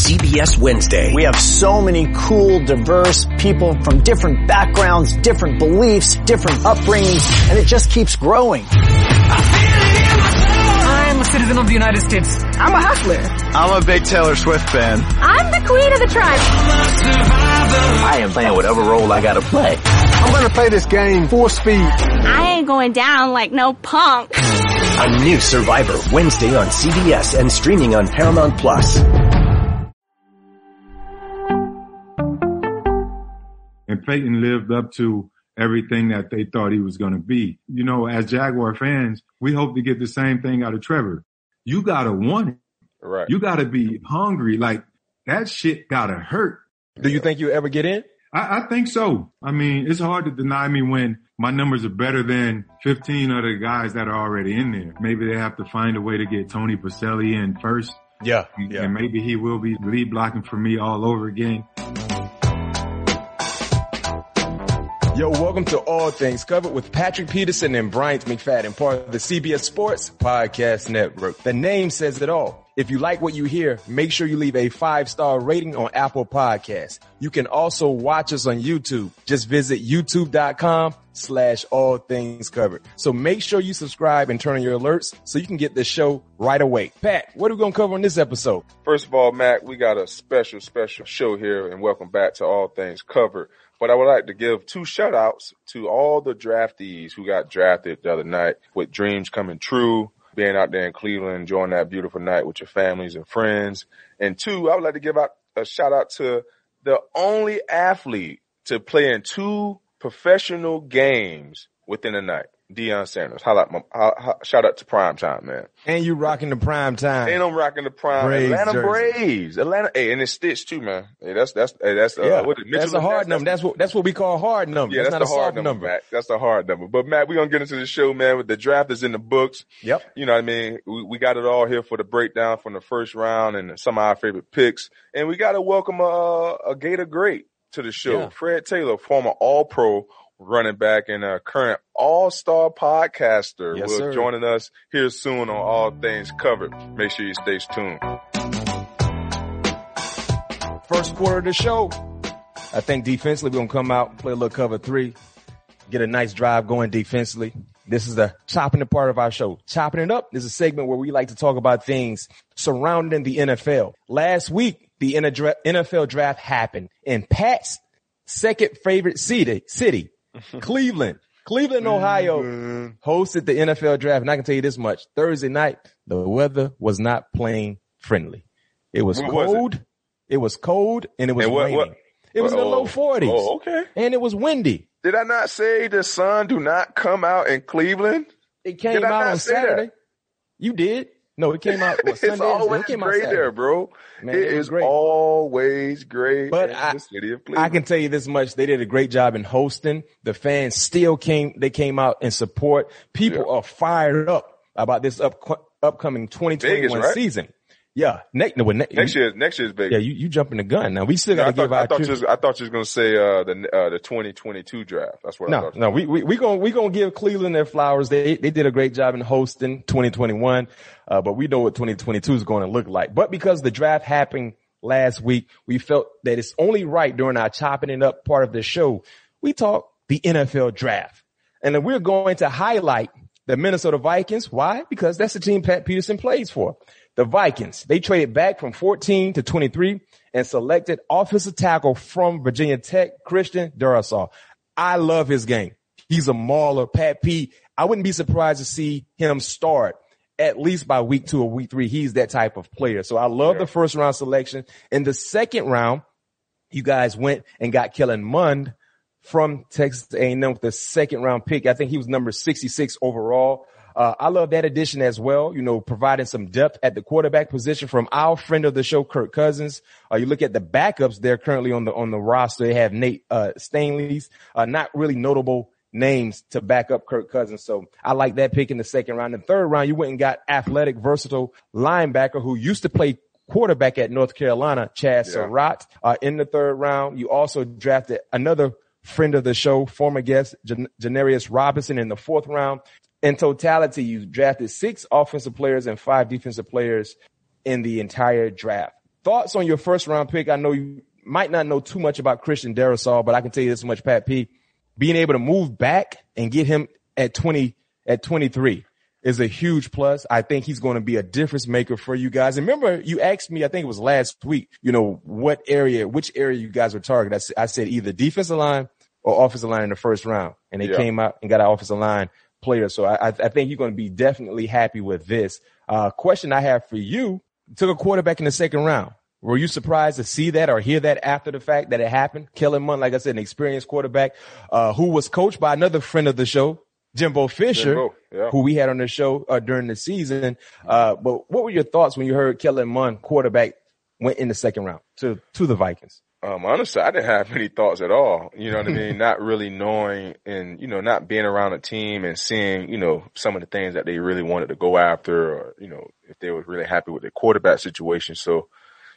CBS Wednesday. We have so many cool, diverse people from different backgrounds, different beliefs, different upbringings, and it just keeps growing. I'm a citizen of the United States. I'm a hustler. I'm a big Taylor Swift fan. I'm the queen of the tribe. I am playing whatever role I gotta play. I'm gonna play this game full speed. I ain't going down like no punk. A new Survivor Wednesday on CBS and streaming on Paramount+. And Peyton lived up to everything that they thought he was going to be. You know, as Jaguar fans, we hope to get the same thing out of Trevor. You got to want it. Right. You got to be hungry. Like, that shit got to hurt. Do you think you'll ever get in? I think so. I mean, it's hard to deny me when my numbers are better than 15 other guys that are already in there. Maybe they have to find a way to get Tony Pacelli in first. Yeah. And maybe he will be lead blocking for me all over again. Yo, welcome to All Things Covered with Patrick Peterson and Bryant McFadden, part of the CBS Sports Podcast Network. The name says it all. If you like what you hear, make sure you leave a 5-star rating on Apple Podcasts. You can also watch us on YouTube. Just visit youtube.com/all things covered. So make sure you subscribe and turn on your alerts so you can get the show right away. Pat, what are we going to cover on this episode? First of all, Mac, we got a special show here, and welcome back to All Things Covered. But I would like to give 2 shout-outs to all the draftees who got drafted the other night with dreams coming true, being out there in Cleveland, enjoying that beautiful night with your families and friends. And 2, I would like to give out a shout-out to the only athlete to play in 2 professional games within a night, Deion Sanders. Shout out to Prime Time, man. And you rocking the Prime Time. And I'm rocking the Prime Atlanta Braves. Hey, and it's Stitch too, man. Hey, that's a hard number. That's what we call hard number. Yeah, that's not the a hard soft number. Matt. That's the hard number. But Matt, we're gonna get into the show, man. With the draft is in the books. Yep. You know what I mean? We got it all here for the breakdown from the first round and some of our favorite picks. And we gotta welcome a Gator great to the show. Yeah. Fred Taylor, former All-Pro running back and a current all-star podcaster, will joining us here soon on All Things Covered. Make sure you stay tuned. First quarter of the show, I think defensively we're going to come out, play a little cover 3, get a nice drive going defensively. This is the chopping the part of our show. Chopping it up is a segment where we like to talk about things surrounding the NFL. Last week, the NFL draft happened, and Pat's second favorite city, Cleveland, Ohio, hosted the NFL draft. And I can tell you this much. Thursday night, the weather was not playing friendly. It was cold. It was cold and it was raining. It was in the low 40s. Oh, okay. And it was windy. Did I not say the sun do not come out in Cleveland? It came out on Saturday. You did? No, it came out Sunday. It's always gray there, bro. Man, it is great. Always great. But in the city of Cleveland. I can tell you this much. They did a great job in hosting. The fans still came out in support. People are fired up about this upcoming 2021 season. Yeah. Next year's big. Yeah, you jumping the gun. Now we still got to give our. I thought you was going to say the 2022 draft. That's what I thought. No, we gonna give Cleveland their flowers. They did a great job in hosting 2021, but we know what 2022 is going to look like. But because the draft happened last week, we felt that it's only right during our chopping it up part of the show we talk the NFL draft, and then we're going to highlight the Minnesota Vikings. Why? Because that's the team Pat Peterson plays for. The Vikings, they traded back from 14 to 23 and selected offensive tackle from Virginia Tech, Christian Darrisaw. I love his game. He's a mauler. Pat P, I wouldn't be surprised to see him start at least by week 2 or week 3. He's that type of player. So I love the first round selection. In the second round, you guys went and got Kellen Mond from Texas A&M with the second round pick. I think he was number 66 overall. I love that addition as well, providing some depth at the quarterback position from our friend of the show, Kirk Cousins. You look at the backups there currently on the roster. They have Nate Stanley's, not really notable names to back up Kirk Cousins. So I like that pick in the second round. In the third round, you went and got athletic, versatile linebacker who used to play quarterback at North Carolina, Chad Surratt. In the third round, you also drafted another friend of the show, former guest, Janarius Robinson in the fourth round. In totality, you drafted 6 offensive players and 5 defensive players in the entire draft. thoughts on your first round pick? I know you might not know too much about Christian Darrisaw, but I can tell you this much, Pat P. Being able to move back and get him at 23 is a huge plus. I think he's going to be a difference maker for you guys. And remember, you asked me, I think it was last week, which area you guys were targeting. I said either defensive line or offensive line in the first round. And they came out and got an offensive line player. So I think you're going to be definitely happy with this. Question I have for you, took a quarterback in the second round. Were you surprised to see that or hear that after the fact that it happened? Kellen Mond, like I said, an experienced quarterback, who was coached by another friend of the show, Jimbo Fisher, who we had on the show during the season. But what were your thoughts when you heard Kellen Mond, quarterback, went in the second round to the Vikings? Honestly, I didn't have any thoughts at all. You know what I mean? Not really knowing and, not being around a team and seeing, some of the things that they really wanted to go after or, if they were really happy with their quarterback situation. So,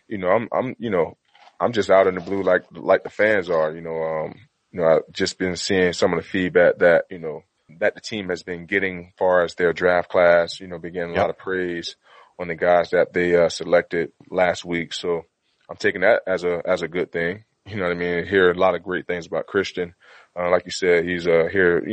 I'm just out in the blue like the fans are, I've just been seeing some of the feedback that, that the team has been getting as far as their draft class, been getting a lot of praise on the guys that they selected last week. So I'm taking that as a good thing. You know what I mean? I hear a lot of great things about Christian. Like you said, he's a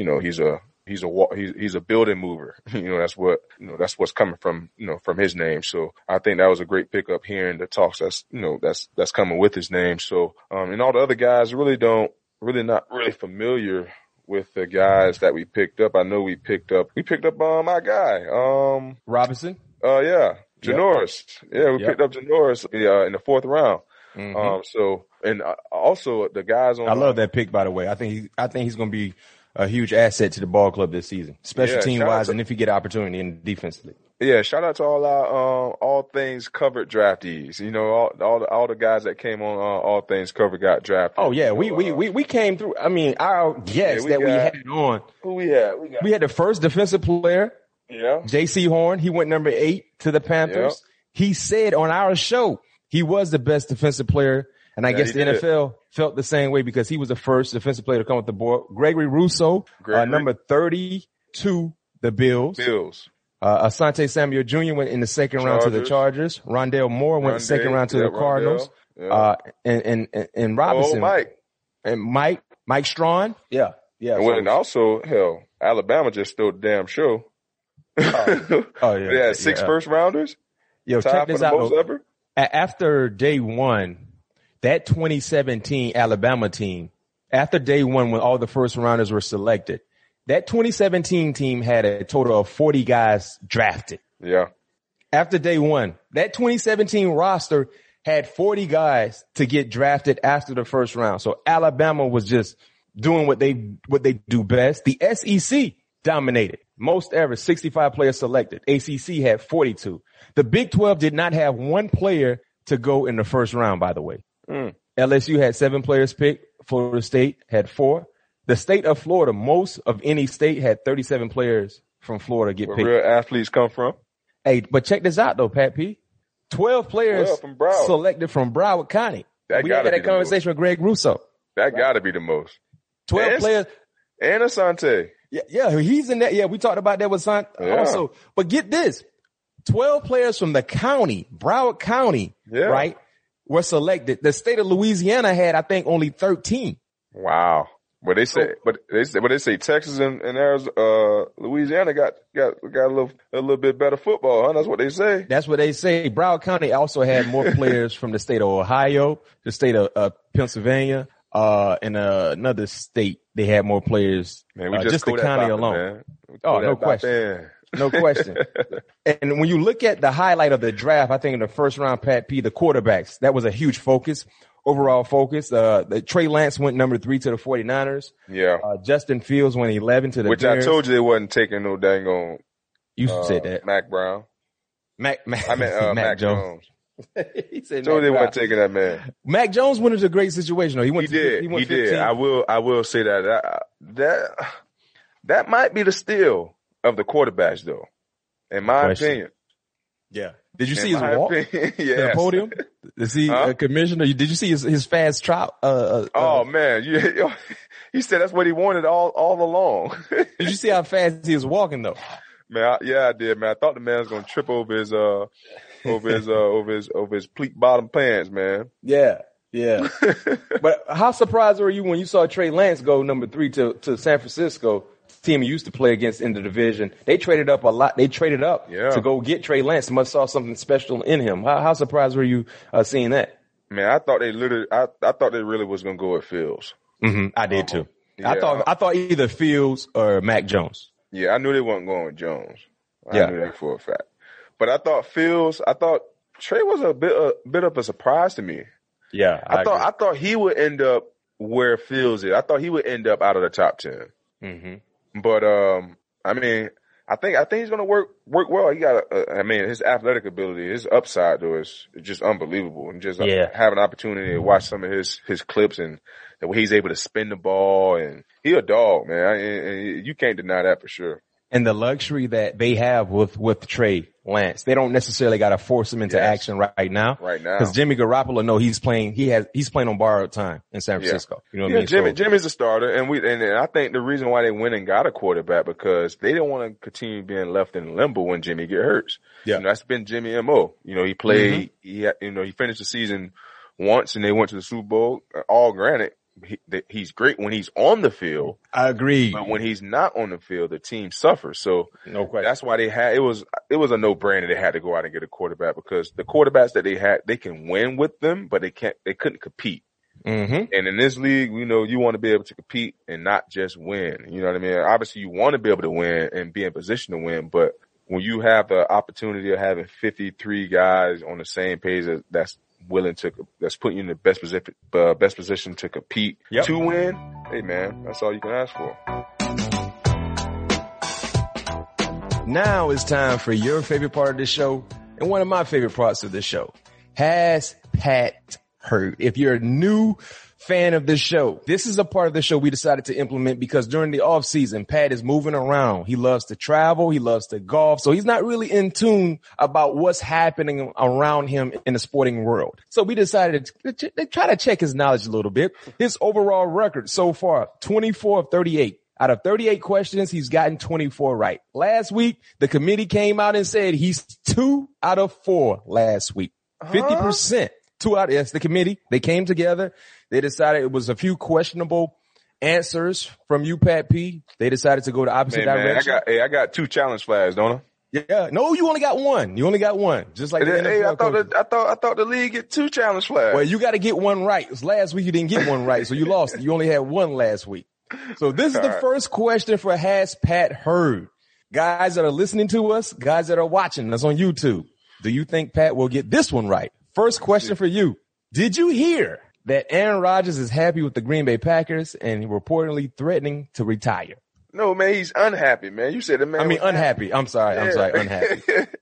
building mover. That's what's coming from his name. So I think that was a great pickup here in the talks that's coming with his name. So, and all the other guys not really familiar with the guys that we picked up. I know we picked up my guy, Robinson. Janoris. We picked up Janoris, in the fourth round. Mm-hmm. Also the guys on. I love that pick, by the way. I think he's going to be a huge asset to the ball club this season, special team wise, and if you get opportunity in defensively. Yeah, shout out to all our all things covered draftees. All the guys that came on all things covered got drafted. Oh yeah, we came through. I mean, our guests we had on. Who we had? We had the first defensive player. Yeah. J.C. Horn. He went number 8 to the Panthers. He said on our show he was the best defensive player. And I guess the NFL felt the same way because he was the first defensive player to come with the board. Gregory Rousseau, number 30 to the Bills. Asante Samuel Jr. went in the second round to the Chargers. Rondale Moore went second round to the Cardinals. And Robinson. Mike. And Mike Strawn. Yeah. And also, Alabama just stole the damn show. They had 6 first rounders. Yo, check this out. After day one, that 2017 Alabama team, after day one when all the first rounders were selected, that 2017 team had a total of 40 guys drafted. Yeah. After day one, that 2017 roster had 40 guys to get drafted after the first round. So Alabama was just doing what they do best. The SEC dominated. Most ever, 65 players selected. ACC had 42. The Big 12 did not have one player to go in the first round, by the way. LSU had 7 players picked. Florida State had 4. The state of Florida, most of any state, had 37 players from Florida get picked. Where real athletes come from. Hey, but check this out though, Pat P. 12 players selected from Broward County. We had that conversation with Greg Rousseau. That gotta be the most. 12 players. And Asante. Yeah, he's in that. Yeah, we talked about that with Asante also. But get this. 12 players from the county, Broward County, right, were selected. The state of Louisiana had, I think, only 13. Wow. But they say Texas and Arizona, Louisiana got a little bit better football, huh? That's what they say. That's what they say. Broward County also had more players from the state of Ohio, the state of Pennsylvania, and another state. They had more players. Man, we just the county alone. Oh, no question. No question. And when you look at the highlight of the draft, I think in the first round, Pat P, the quarterbacks, that was a huge focus. Overall focus. The Trey Lance went number 3 to the 49ers. Yeah. Justin Fields went 11 to the Bears. I told you they wasn't taking no dang on. You said that. Mac Brown. I meant Mac Jones. He said told they wasn't taking that man. Mac Jones went into a great situation though. He did. I will say that might be the steal of the quarterbacks though, in my opinion. Yeah. Did you see his walk to the podium? Is he a commissioner? Did you see his fast trot? Man, he said that's what he wanted all along. Did you see how fast he was walking though? Man, I did, man. I thought the man was gonna trip over over his pleat bottom pants, man. Yeah. But how surprised were you when you saw Trey Lance go number 3 to San Francisco, team he used to play against in the division? They traded up a lot. They traded up to go get Trey Lance. Must saw something special in him. How surprised were you seeing that? Man, I thought they really was gonna go with Fields. Mm-hmm. I did too. Yeah. I thought either Fields or Mac Jones. Yeah, I knew they weren't going with Jones. I knew that for a fact. But I thought Trey was a bit of a surprise to me. Yeah, I thought he would end up where Fields is. I thought he would end up out of the top 10. Mm-hmm. But I mean, I think he's gonna work well. He got his athletic ability, his upside though is just unbelievable. And just have an opportunity to watch some of his clips and the way he's able to spin the ball, and he a dog, man. And you can't deny that for sure. And the luxury that they have with Trey Lance, they don't necessarily got to force him into action right now. Because Jimmy Garoppolo, he's playing on borrowed time in San Francisco. You know what I mean? Jimmy's a starter, and I think the reason why they went and got a quarterback because they didn't want to continue being left in limbo when Jimmy get hurt. Yeah, that's been Jimmy MO. He played. Mm-hmm. He finished the season once, and they went to the Super Bowl. All granted. He's great when he's on the field. I agree. But when he's not on the field, the team suffers. So no question. That's why it was a no-brainer. They had to go out and get a quarterback because the quarterbacks that they had, they can win with them, but they couldn't compete. Mm-hmm. And in this league, you want to be able to compete and not just win. You know what I mean? Obviously you want to be able to win and be in position to win, but when you have the opportunity of having 53 guys on the same page that's putting you in the best position to compete to win. Hey man, that's all you can ask for. Now it's time for your favorite part of the show and one of my favorite parts of the show. Has Pat heard? If you're a new fan of this show, this is a part of the show we decided to implement because during the off season, Pat is moving around. He loves to travel. He loves to golf. So he's not really in tune about what's happening around him in the sporting world. So we decided to try to check his knowledge a little bit. His overall record so far, 24 of 38. Out of 38 questions, he's gotten 24 right. Last week, the committee came out and said he's 2 out of 4 last week. 50%. 2 out. Yes, the committee. They came together. They decided it was a few questionable answers from you, Pat P. They decided to go the opposite direction. I got 2 challenge flags, don't I? Yeah. No, you only got 1. You only got 1. Just like the NFL. I thought the league get 2 challenge flags. Well, you got to get 1 right. Last week you didn't get 1 right, so you lost. You only had 1 last week. So this is the first question for Has Pat heard? Guys that are listening to us, guys that are watching us on YouTube, do you think Pat will get this one right? First question for you. Did you hear that Aaron Rodgers is happy with the Green Bay Packers and reportedly threatening to retire? No, man, he's unhappy, man. You said the man. Unhappy. I'm sorry, unhappy.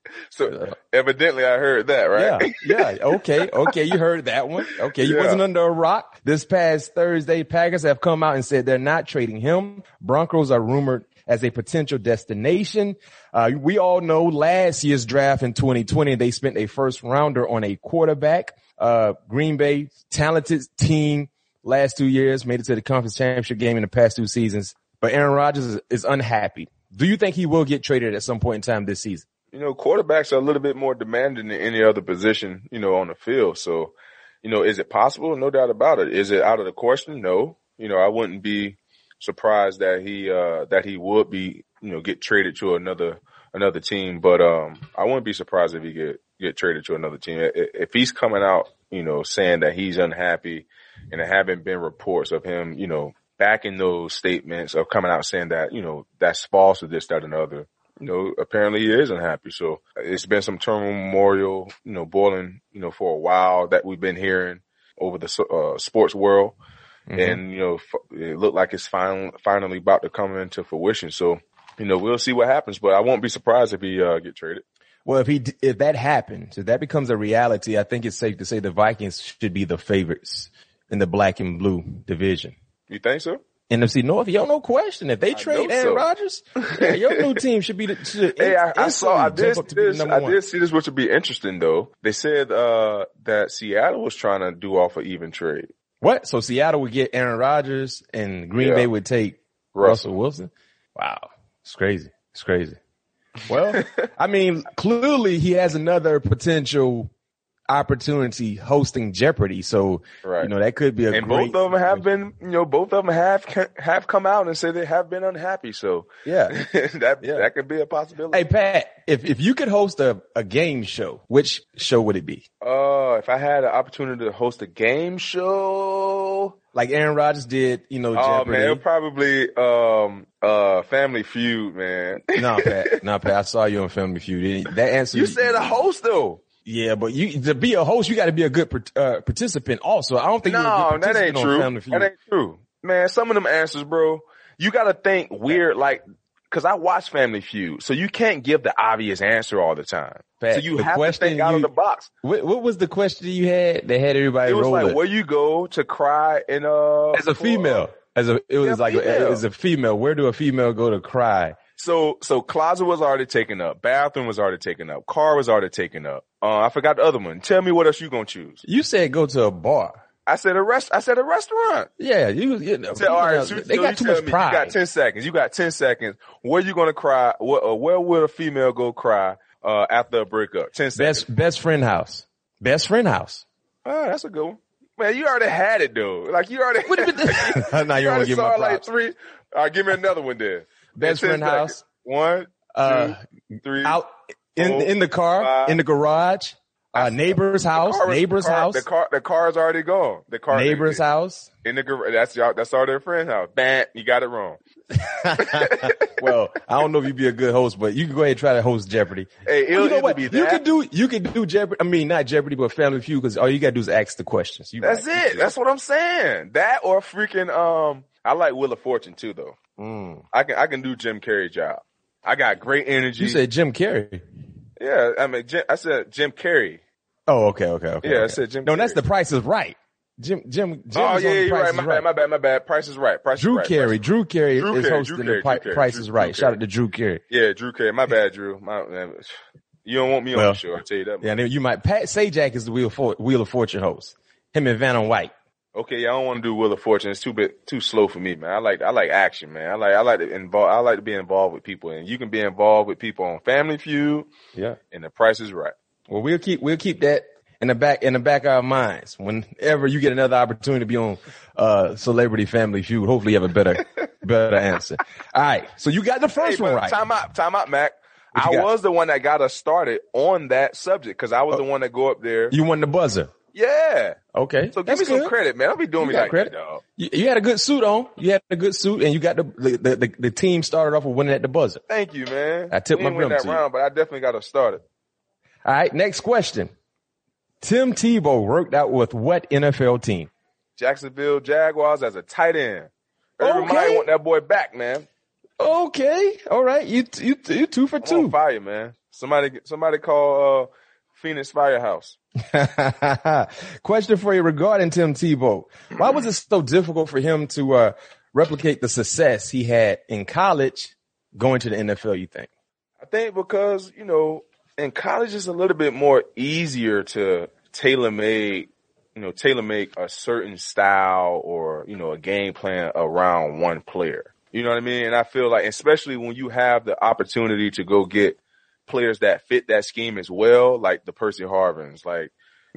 So evidently I heard that, right? Yeah. Okay. You heard that one. Okay. You wasn't under a rock. This past Thursday, Packers have come out and said they're not trading him. Broncos are rumored as a potential destination. We all know last year's draft in 2020, they spent a first rounder on a quarterback. Green Bay, talented team last 2 years, made it to the conference championship game in the past 2 seasons. But Aaron Rodgers is unhappy. Do you think he will get traded at some point in time this season? Quarterbacks are a little bit more demanding than any other position, on the field. So, is it possible? No doubt about it. Is it out of the question? No. I wouldn't be surprised that he would be, get traded to another team. But, I wouldn't be surprised if he get traded to another team. If he's coming out, saying that he's unhappy and there haven't been reports of him, backing those statements or coming out saying that, that's false or this, that, and the other. Apparently he is unhappy. So it's been some turmoil, boiling, for a while that we've been hearing over the sports world. Mm-hmm. And, it looked like it's finally about to come into fruition. So, we'll see what happens, but I won't be surprised if he get traded. Well, if that happens, if that becomes a reality, I think it's safe to say the Vikings should be the favorites in the black and blue division. You think so? NFC North, no question. If they trade Aaron Rodgers, your new team should be I did see this, which would be interesting though. They said, that Seattle was trying to do off an even trade. What? So Seattle would get Aaron Rodgers and Green Bay would take Russell Wilson? Wow. It's crazy. Well, I mean, clearly he has another potential opportunity hosting Jeopardy. So, Right. That could be And both of them have been, both of them have come out and said they have been unhappy. So Yeah. that could be a possibility. Hey, Pat, if you could host a game show, which show would it be? If I had an opportunity to host a game show, Like Aaron Rodgers did, oh Jeopardy. man, it probably Family Feud, man. No, Pat, I saw you on Family Feud. That answer. You said a host though. Yeah, but to be a host, you got to be a good participant also. I don't think you're a good that ain't participant on Family true. Feud. That ain't true. Man, some of them answers, bro, you got to think weird, cause I watch Family Feud, so you can't give the obvious answer all the time. Pat, so you have to think out of the box. What was the question you had that had everybody It was rolling? like, where you go to cry in as a female, as a female, where do a female go to cry? So closet was already taken up. Bathroom was already taken up. Car was already taken up. I forgot the other one. Tell me what else you gonna choose. You said go to a bar. I said a restaurant. Yeah, So, all right, they got too much pride. You got 10 seconds. You got 10 seconds. Where you gonna cry? Where would a female go cry after a breakup? 10 seconds. Best friend house. Best friend house. Oh, that's a good one. Man, you already had it though. Like you already. Now you want to give my props. Like 3. All right, give me another one there. Best friend house. 1, 2, 3. Out in the car, 5, in the garage. Neighbor's house. Neighbor's house. The car's already gone. The car. Neighbor's house. In the garage. That's all their friend's house. Bam, you got it wrong. Well, I don't know if you'd be a good host, but you can go ahead and try to host Jeopardy. Hey, you know what? Be that. You can do Jeopardy. I mean, not Jeopardy, but Family Feud, because all you gotta do is ask the questions. That's it. That's what I'm saying. That or freaking I like Wheel of Fortune too, though. I can do Jim Carrey job. I got great energy. You said Jim Carrey. Yeah, I said Jim Carrey. Oh, okay. Yeah, I said Jim. No, Carrey. that's The Price is Right. Jim. Oh yeah, you're right. My bad. Price is Right. Drew Carey is hosting the Price is Right. Shout out to Drew Carey. Yeah, Drew Carey. My bad, Drew. You don't want me on the show. I'll tell you that. Yeah, you might. Pat Sajak is the Wheel of Fortune host. Him and Vanna White. Okay, yeah, I don't want to do Wheel of Fortune. It's too slow for me, man. I like action, man. I like to be involved with people, and you can be involved with people on Family Feud. Yeah, and The Price is Right. Well, we'll keep that in the back of our minds. Whenever you get another opportunity to be on Celebrity Family Feud, hopefully you have a better answer. All right, so you got the first one right. Time out, Mac. I was the one that got us started on that subject because I was the one that go up there. You won the buzzer. Yeah. Okay. So give me some credit, man. Don't be doing me like that, dog. You had a good suit on. You had a good suit, and you got the team started off with winning at the buzzer. Thank you, man. I tipped my brim that to round, you. but I definitely got us started. All right. Next question. Tim Tebow worked out with what NFL team? Jacksonville Jaguars as a tight end. Everybody want that boy back, man. Okay. All right. You 2 for 2. I'm on fire, man. Somebody call Phoenix Firehouse. Question for you regarding Tim Tebow. Why was it so difficult for him to replicate the success he had in college going to the NFL, you think? I think because, in college it's a little bit more easier to tailor make a certain style or, a game plan around one player. You know what I mean? And I feel like, especially when you have the opportunity to go get players that fit that scheme as well, like the Percy Harvins, like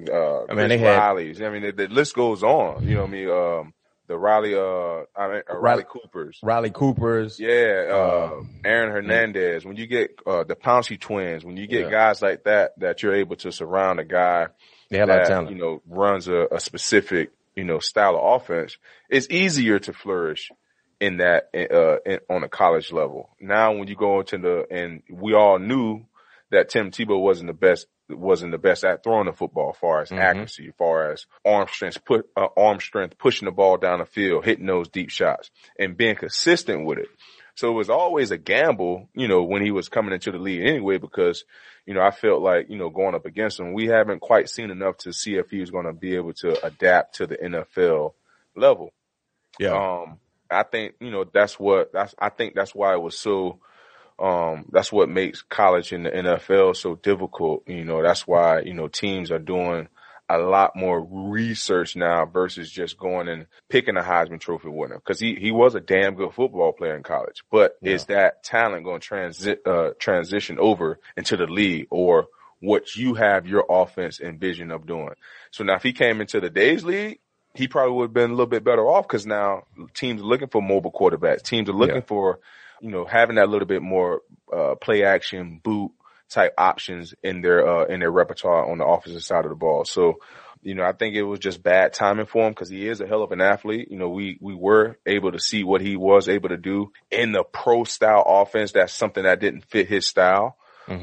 Rileys. I mean, the list goes on. You know what I mean? The Riley Coopers. Riley Coopers. Yeah. Aaron Hernandez. When you get the Pouncey twins, when you get guys like that you're able to surround a guy that, runs a specific, style of offense, it's easier to flourish in that, on a college level. Now, when you go and we all knew that Tim Tebow wasn't the best at throwing the football, as far as accuracy, as far as arm strength, pushing the ball down the field, hitting those deep shots, and being consistent with it. So it was always a gamble, when he was coming into the league anyway, because, I felt like, going up against him, we haven't quite seen enough to see if he was going to be able to adapt to the NFL level. Yeah. I think, that's why it was so, that's what makes college and the NFL so difficult. That's why, teams are doing a lot more research now versus just going and picking a Heisman Trophy winner. Cause he was a damn good football player in college, but is that talent going to transition over into the league, or what you have your offense and vision of doing? So now if he came into the Days League, he probably would have been a little bit better off, because now teams are looking for mobile quarterbacks. Teams are looking for, having that little bit more play action, boot type options in their repertoire on the offensive side of the ball. So, I think it was just bad timing for him, because he is a hell of an athlete. We were able to see what he was able to do in the pro style offense. That's something that didn't fit his style.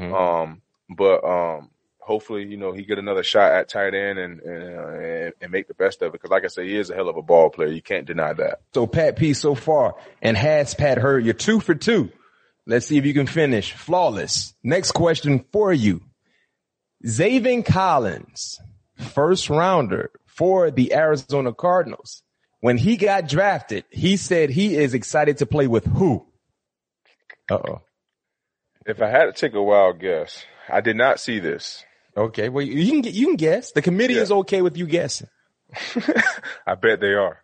But hopefully, he get another shot at tight end and make the best of it. Because like I say, he is a hell of a ball player. You can't deny that. So Pat P so far, and has Pat Hurd, you're 2 for 2. Let's see if you can finish flawless. Next question for you. Zaven Collins, first rounder for the Arizona Cardinals. When he got drafted, he said he is excited to play with who? Uh-oh. If I had to take a wild guess, I did not see this. Okay, well, you can guess. The committee is okay with you guessing. I bet they are.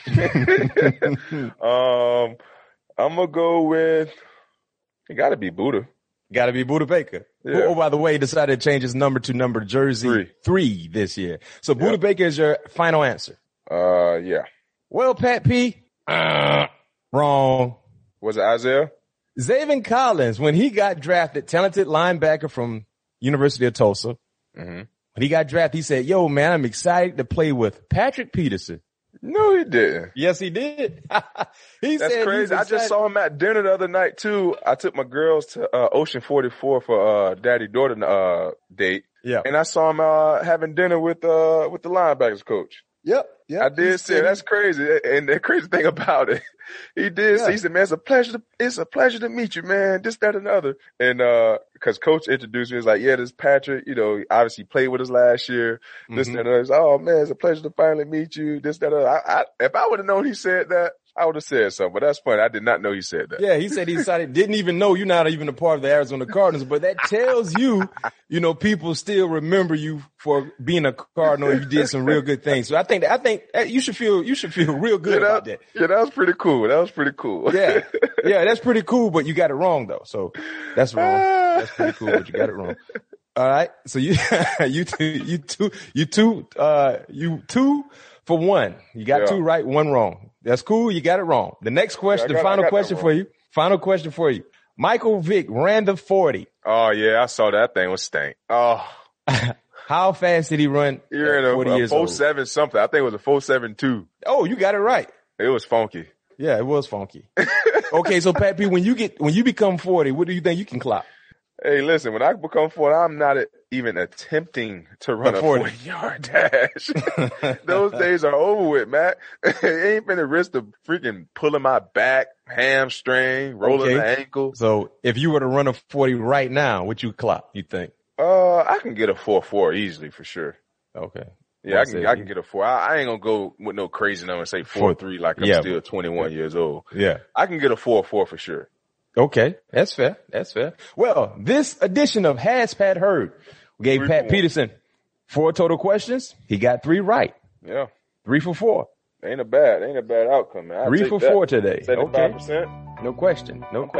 I'm gonna go with, it gotta be Buda. Gotta be Buda Baker. Yeah. Oh, by the way, he decided to change his number to number jersey 3 this year. So Buda Baker is your final answer. Yeah. Well, Pat P, wrong. Was it Isaiah? Zaven Collins, when he got drafted, talented linebacker from University of Tulsa. When he got drafted, he said, yo, man, I'm excited to play with Patrick Peterson. No, he didn't. Yes, he did. That's crazy. I just saw him at dinner the other night, too. I took my girls to Ocean 44 for daddy-daughter date. Yeah. And I saw him having dinner with the linebackers coach. Yep. I did say that's crazy. And the crazy thing about it, he did say, he said, man, it's a pleasure to meet you, man. This, that, and the other. And, cause coach introduced me, he was like, yeah, this Patrick, obviously played with us last year. This, that, and the other. Oh man, it's a pleasure to finally meet you. This, that, and the other. If I would have known he said that, I would have said something, but that's funny. I did not know he said that. Yeah, he said he decided, didn't even know you're not even a part of the Arizona Cardinals, but that tells you, people still remember you for being a Cardinal and you did some real good things. So I think you should feel real good about that. Yeah, that was pretty cool. Yeah, that's pretty cool, but you got it wrong though. So that's wrong. That's pretty cool, but you got it wrong. All right. So you two for 1. You got 2 right, 1 wrong. That's cool. You got it wrong. The next question, final question for you. Final question for you. Michael Vick ran the 40. Oh yeah, I saw that thing was stank. Oh. How fast did he run? He ran a 4.7 something. I think it was a 4.72. Oh, you got it right. It was funky. Yeah, it was funky. Okay, so Pat P, when you become 40, what do you think you can clock? Hey, listen, when I become 40, I'm not even attempting to run a 40-yard dash. Those days are over with, Matt. It ain't been a risk of freaking pulling my back, hamstring, rolling the ankle. So if you were to run a 40 right now, what you clock, you think? I can get a 4.4 easily for sure. Okay. Yeah, I can get a 4. I ain't gonna go with no crazy number and say 4.3 like I'm still 21 years old. Yeah. I can get a 4.4 for sure. Okay. That's fair. Well, this edition of Has Pat Hurd gave Pat Peterson 4 total questions. He got 3 right. Yeah. 3 for 4. Ain't a bad outcome, man. 3 for 4 today. 75%. Okay. No question.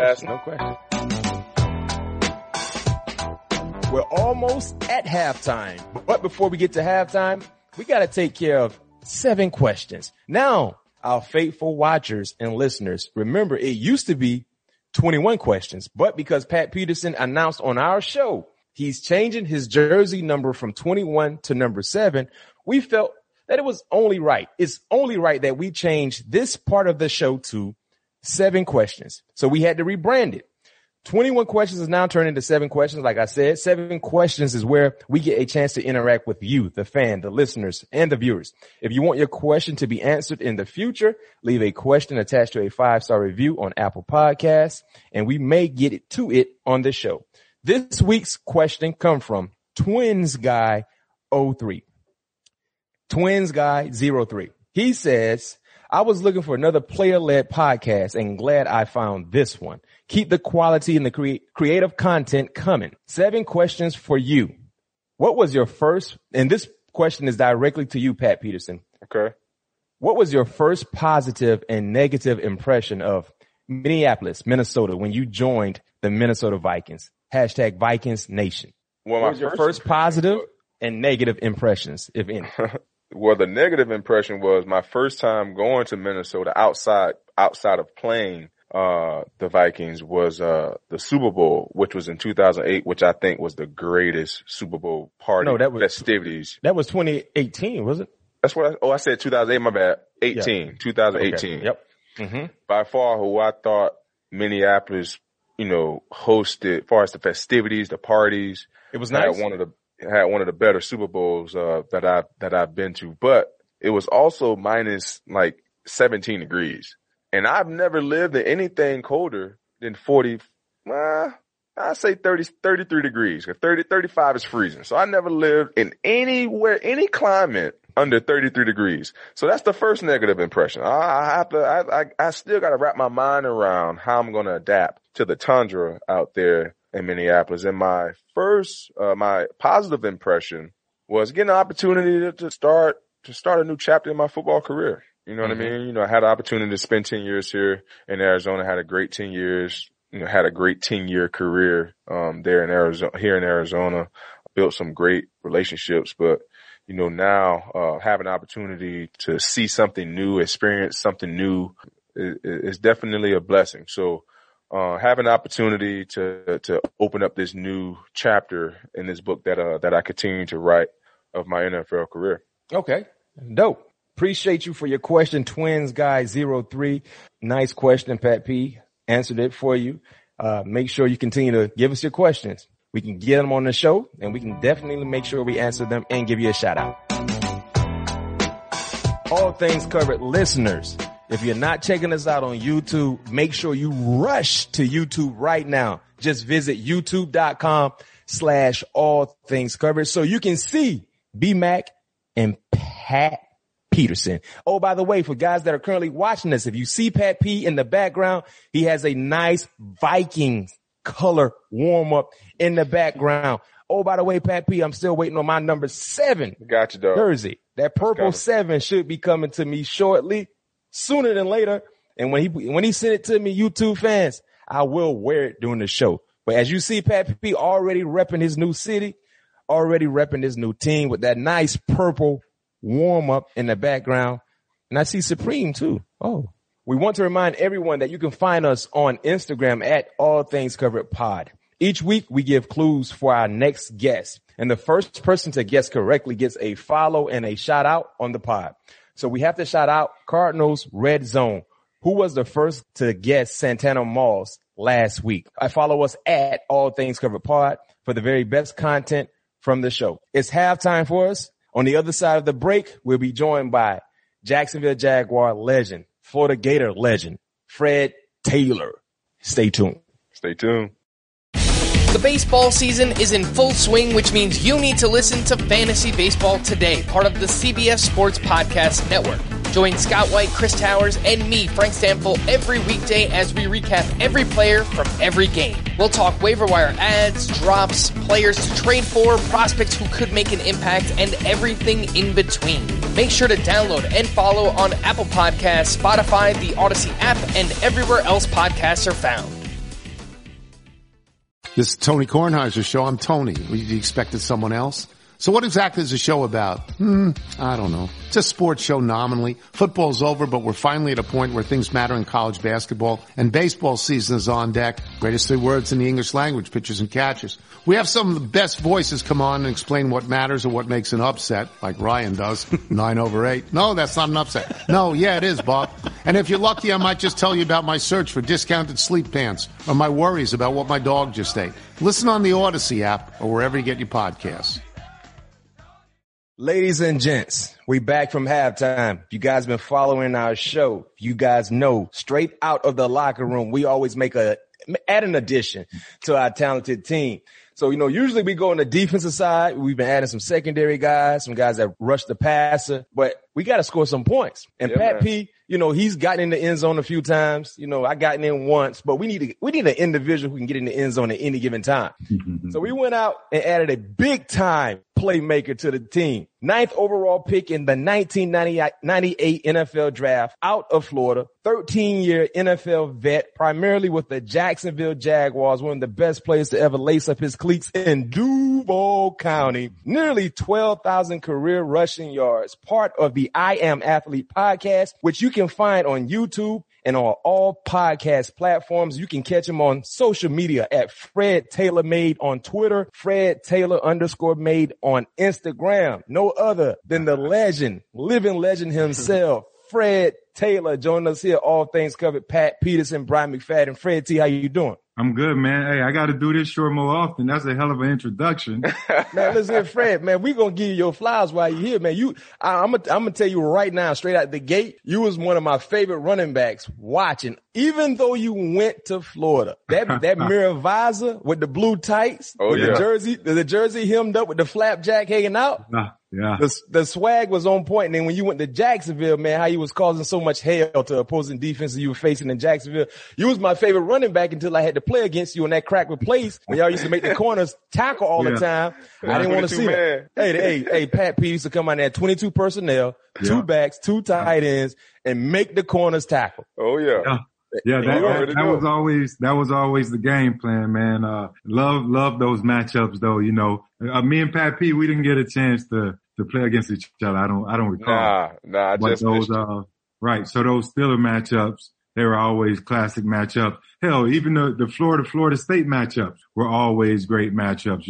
We're almost at halftime. But before we get to halftime, we got to take care of 7 questions. Now, our faithful watchers and listeners, remember it used to be 21 questions, but because Pat Peterson announced on our show he's changing his jersey number from 21 to number 7, we felt that it was only right. It's only right that we change this part of the show to 7 questions. So we had to rebrand it. 21 questions is now turned into 7 questions. Like I said, 7 questions is where we get a chance to interact with you, the fan, the listeners, and the viewers. If you want your question to be answered in the future, leave a question attached to a 5-star review on Apple Podcasts, and we may get to it on the show. This week's question comes from Twins Guy 03. Twins Guy 03. He says, I was looking for another player-led podcast and glad I found this one. Keep the quality and the creative content coming. 7 questions for you. What was your first, and this question is directly to you, Pat Peterson. Okay. What was your first positive and negative impression of Minneapolis, Minnesota, when you joined the Minnesota Vikings? Hashtag Vikings Nation. Well, what was your first positive and negative impressions, if any? Well, the negative impression was my first time going to Minnesota outside of playing the Vikings was the Super Bowl, which was in 2008, which I think was the greatest Super Bowl party festivities. That was 2018, was it? That's what I said 2008, my bad. 2018. Okay. Yep. Mm-hmm. By far who I thought Minneapolis, hosted, as far as the festivities, the parties. It was nice. Had one of the better Super Bowls that I've been to, but it was also minus like 17 degrees. And I've never lived in anything colder than 40, I say 33 degrees. 35 is freezing. So I never lived in any climate under 33 degrees. So that's the first negative impression. I still got to wrap my mind around how I'm going to adapt to the tundra out there in Minneapolis. And my first, my positive impression was getting an opportunity to start a new chapter in my football career. You know what I mean? I had an opportunity to spend 10 years here in Arizona, had a great 10 years, had a great 10-year career, here in Arizona, built some great relationships, but now, have an opportunity to see something new, experience something new is definitely a blessing. So, have an opportunity to open up this new chapter in this book that I continue to write of my NFL career. Okay. Dope. Appreciate you for your question, Twins Guy 03. Nice question, Pat P. Answered it for you. Make sure you continue to give us your questions. We can get them on the show, and we can definitely make sure we answer them and give you a shout out. All Things Covered listeners, if you're not checking us out on YouTube, make sure you rush to YouTube right now. Just visit youtube.com/All Things Covered so you can see B-Mac and Pat Peterson. Oh, by the way, for guys that are currently watching this, if you see Pat P in the background, he has a nice Vikings color warm up in the background. Oh, by the way, Pat P, I'm still waiting on my number 7 Got you, dog. jersey. That purple 7 should be coming to me shortly, sooner than later. And when he sent it to me, YouTube fans, I will wear it during the show. But as you see, Pat P already repping his new city, already repping his new team with that nice purple warm up in the background. And I see Supreme too. Oh. We want to remind everyone that you can find us on Instagram at All Things Covered Pod. Each week we give clues for our next guest, and the first person to guess correctly gets a follow and a shout out on the pod. So we have to shout out Cardinals Red Zone, who was the first to guess Santana Moss last week. Follow us at All Things Covered Pod for the very best content from the show. It's halftime for us. On the other side of the break, we'll be joined by Jacksonville Jaguar legend, Florida Gator legend, Fred Taylor. Stay tuned. Stay tuned. The baseball season is in full swing, which means you need to listen to Fantasy Baseball Today, part of the CBS Sports Podcast Network. Join Scott White, Chris Towers, and me, Frank Stample, every weekday as we recap every player from every game. We'll talk waiver wire ads, drops, players to trade for, prospects who could make an impact, and everything in between. Make sure to download and follow on Apple Podcasts, Spotify, the Odyssey app, and everywhere else podcasts are found. This is Tony Kornheiser's show. I'm Tony. You expected someone else? So what exactly is the show about? I don't know. It's a sports show nominally. Football's over, but we're finally at a point where things matter in college basketball, and baseball season is on deck. Greatest 3 words in the English language, pitchers and catchers. We have some of the best voices come on and explain what matters or what makes an upset, like Ryan does. 9/8. No, that's not an upset. No, yeah, it is, Bob. And if you're lucky, I might just tell you about my search for discounted sleep pants or my worries about what my dog just ate. Listen on the Odyssey app or wherever you get your podcasts. Ladies and gents, we back from halftime. You guys been following our show. You guys know straight out of the locker room, we always add an addition to our talented team. So, usually we go on the defensive side. We've been adding some secondary guys, some guys that rush the passer, but we got to score some points. And Pat P, he's gotten in the end zone a few times. I gotten in once, but we need an individual who can get in the end zone at any given time. So we went out and added a big time playmaker to the team. 9th overall pick in the 1998 NFL draft out of Florida. 13-year NFL vet, primarily with the Jacksonville Jaguars, one of the best players to ever lace up his cleats in Duval County. Nearly 12,000 career rushing yards. Part of the I Am Athlete podcast, which you can find on YouTube and on all podcast platforms. You can catch him on social media at Fred Taylor Made on Twitter, Fred Taylor _Made on Instagram. No other than the legend, living legend himself, Fred Taylor, joining us here. All Things Covered, Pat Peterson, Brian McFadden. Fred T, how you doing? I'm good, man. Hey, I got to do this show more often. That's a hell of an introduction. Man, listen, Fred, man, we going to give you your flowers while you're here, man. I'm going to tell you right now, straight out the gate, you was one of my favorite running backs watching, even though you went to Florida. That mirror visor with the blue tights, the jersey hemmed up with the flapjack hanging out. Yeah. The swag was on point. And then when you went to Jacksonville, man, how you was causing so much hell to opposing defenses you were facing in Jacksonville. You was my favorite running back until I had to play against you in that cracked place when y'all used to make the corners tackle all the time. I didn't want to see it. Hey, Pat P used to come out there, 22 personnel, 2 backs, 2 tight ends, and make the corners tackle. Oh, yeah. Yeah, that was always the game plan, man. Love those matchups though, me and Pat P, we didn't get a chance to play against each other. I don't recall. Nah, but just those, right. So those Steeler matchups, they were always classic matchups. Hell, even the Florida State matchups were always great matchups,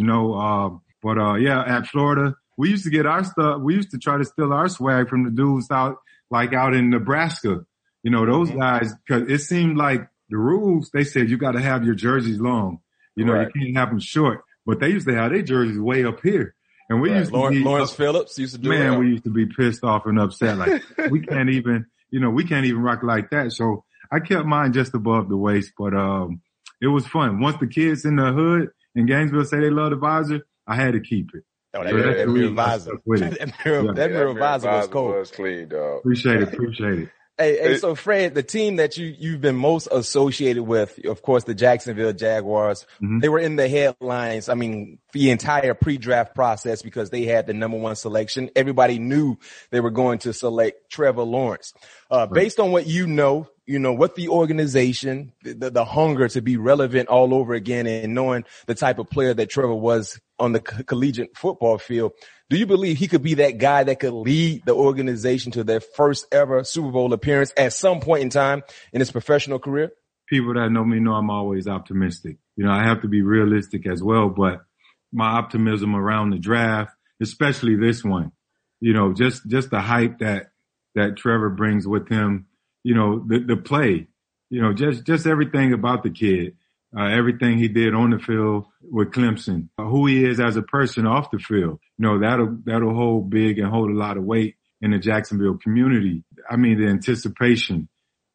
at Florida, we used to get our stuff. We used to try to steal our swag from the dudes out in Nebraska. Those guys, cause it seemed like the rules, they said you got to have your jerseys long. You can't have them short, but they used to have their jerseys way up here. And we used to Lawrence Phillips used to do it. We used to be pissed off and upset. Like we can't even rock like that. So I kept mine just above the waist, but, it was fun. Once the kids in the hood in Gainesville say they love the visor, I had to keep it. Oh, that mirror visor. That mirror visor was cold. Was clean, dog. Appreciate it. Hey, so Fred, the team that you've been most associated with, of course, the Jacksonville Jaguars, they were in the headlines. I mean, the entire pre-draft process because they had the number 1 selection. Everybody knew they were going to select Trevor Lawrence. Based on what what the organization, the hunger to be relevant all over again and knowing the type of player that Trevor was on the collegiate football field, do you believe he could be that guy that could lead the organization to their first ever Super Bowl appearance at some point in time in his professional career? People that know me know I'm always optimistic. I have to be realistic as well, but my optimism around the draft, especially this one, just the hype that Trevor brings with him, the play, just everything about the kid, everything he did on the field with Clemson, who he is as a person off the field, that'll hold big and hold a lot of weight in the Jacksonville community. I mean, the anticipation,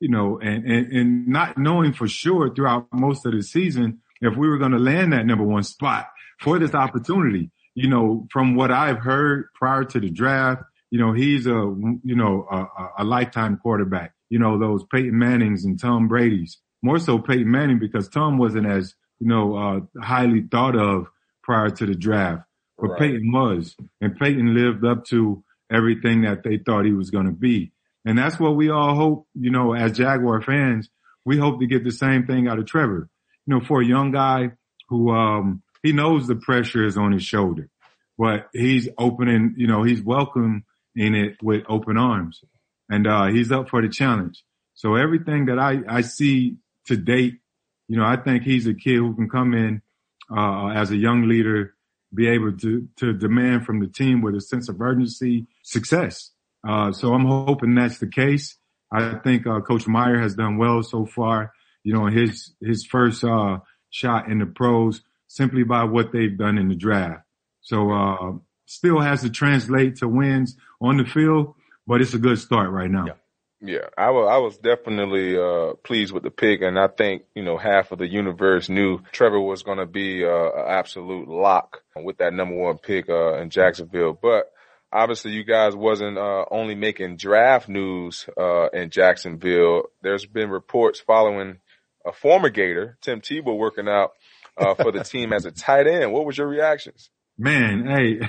and not knowing for sure throughout most of the season if we were going to land that number 1 spot for this opportunity. From what I've heard prior to the draft, he's a lifetime quarterback. Those Peyton Mannings and Tom Brady's. More so Peyton Manning because Tom wasn't as, highly thought of prior to the draft. But Peyton was. And Peyton lived up to everything that they thought he was going to be. And that's what we all hope, as Jaguar fans, we hope to get the same thing out of Trevor. For a young guy who, he knows the pressure is on his shoulder, but he's opening, he's welcoming it with open arms. And, he's up for the challenge. So everything that I see to date, I think he's a kid who can come in, as a young leader, be able to demand from the team with a sense of urgency, success. So I'm hoping that's the case. I think, Coach Meyer has done well so far, his first, shot in the pros simply by what they've done in the draft. So, still has to translate to wins on the field, but it's a good start right now. Yeah, I was definitely pleased with the pick, and I think, half of the universe knew Trevor was going to be an absolute lock with that number 1 pick in Jacksonville. But obviously you guys wasn't only making draft news in Jacksonville. There's been reports following a former Gator, Tim Tebow, working out for the team as a tight end. What was your reactions? Man, hey,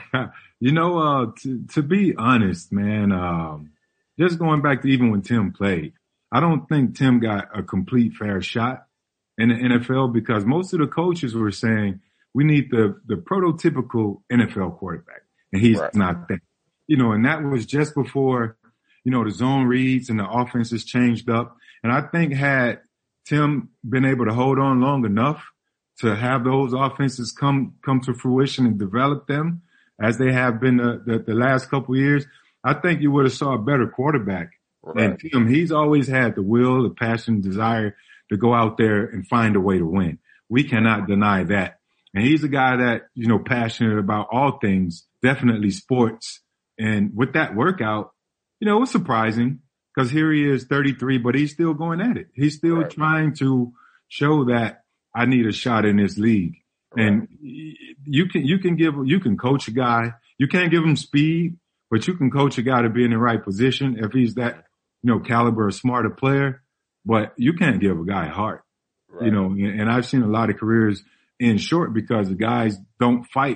to be honest, man, just going back to even when Tim played, I don't think Tim got a complete fair shot in the NFL because most of the coaches were saying we need the prototypical NFL quarterback, and he's not that. And that was just before, the zone reads and the offenses changed up. And I think had Tim been able to hold on long enough to have those offenses come to fruition and develop them as they have been the last couple of years, I think you would have saw a better quarterback. Right. And Tim, he's always had the will, the passion, desire to go out there and find a way to win. We cannot deny that. And he's a guy that, passionate about all things, definitely sports. And with that workout, it was surprising because here he is 33, but he's still going at it. He's still trying to show that I need a shot in this league. Right. And you can coach a guy. You can't give him speed, but you can coach a guy to be in the right position if he's that, caliber, a smarter player. But you can't give a guy a heart, and I've seen a lot of careers end short because the guys don't fight,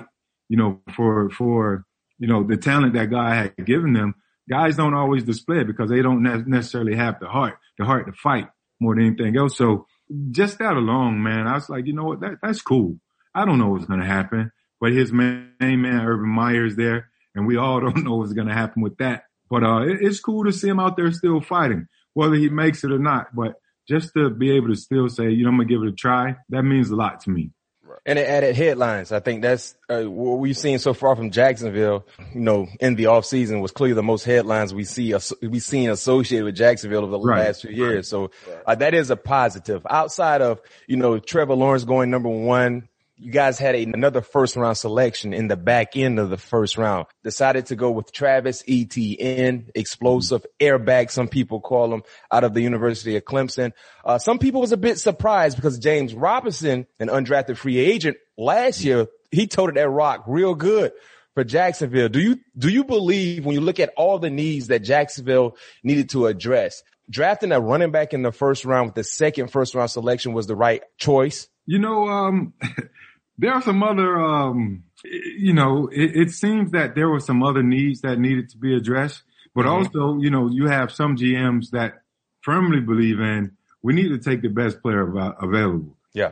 for the talent that guy had given them. Guys don't always display it because they don't necessarily have the heart to fight more than anything else. So just that alone, man, I was like, that's cool. I don't know what's going to happen, but his main man, Urban Meyer, is there, and we all don't know what's going to happen with that. But it's cool to see him out there still fighting, whether he makes it or not. But just to be able to still say, I'm going to give it a try, that means a lot to me. And it added headlines. I think that's what we've seen so far from Jacksonville, in the offseason was clearly the most headlines we've seen associated with Jacksonville over the last few years. So that is a positive. Outside of, Trevor Lawrence going number 1, you guys had another first-round selection in the back end of the first round. Decided to go with Travis Etienne, explosive airbag, some people call him, out of the University of Clemson. Some people was a bit surprised because James Robinson, an undrafted free agent last year, he toted that rock real good for Jacksonville. Do you believe when you look at all the needs that Jacksonville needed to address, drafting a running back in the first round with the second first-round selection was the right choice? There are some other, it seems that there were some other needs that needed to be addressed, but also, you have some GMs that firmly believe in we need to take the best player available. Yeah.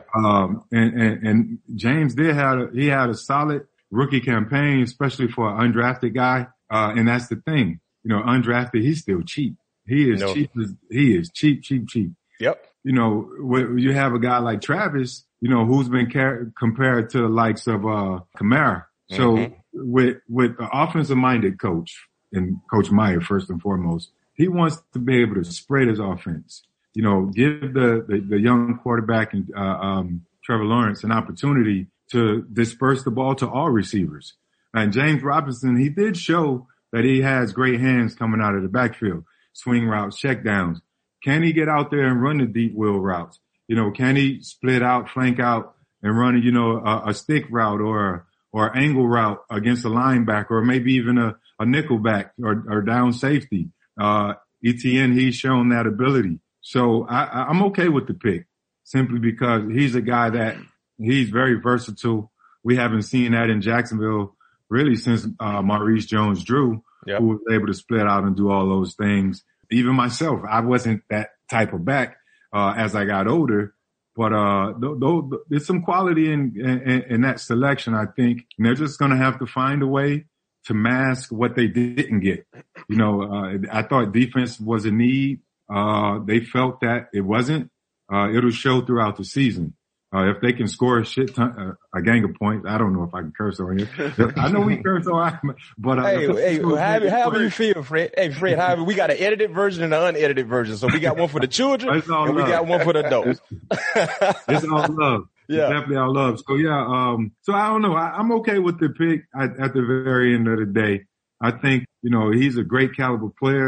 And James he had a solid rookie campaign, especially for an undrafted guy. And that's the thing, undrafted, he's still cheap. He is cheap. Yep. You have a guy like Travis, who's been compared to the likes of Kamara. So with the offensive-minded coach, and Coach Meyer first and foremost, he wants to be able to spread his offense. Give the young quarterback and Trevor Lawrence an opportunity to disperse the ball to all receivers. And James Robinson, he did show that he has great hands coming out of the backfield, swing routes, check downs. Can he get out there and run the deep wheel routes? Can he split out, flank out, and run, a stick route or angle route against a linebacker, or maybe even a nickel back or down safety? Etienne, he's shown that ability. So I'm okay with the pick simply because he's a guy that he's very versatile. We haven't seen that in Jacksonville really since Maurice Jones-Drew, who was able to split out and do all those things. Even myself, I wasn't that type of back as I got older, but there's some quality in that selection, I think. And they're just going to have to find a way to mask what they didn't get. I thought defense was a need. They felt that it wasn't. It'll show throughout the season. If they can score a gang of points, I don't know if I can curse on here. I know we curse on, but however you feel, Fred. Hey, Fred, however, we got an edited version and an unedited version. So we got one for the children and we got one for the adults. It's all love. Yeah, it's definitely all love. So so I don't know. I'm okay with the pick at the very end of the day. I think he's a great caliber player.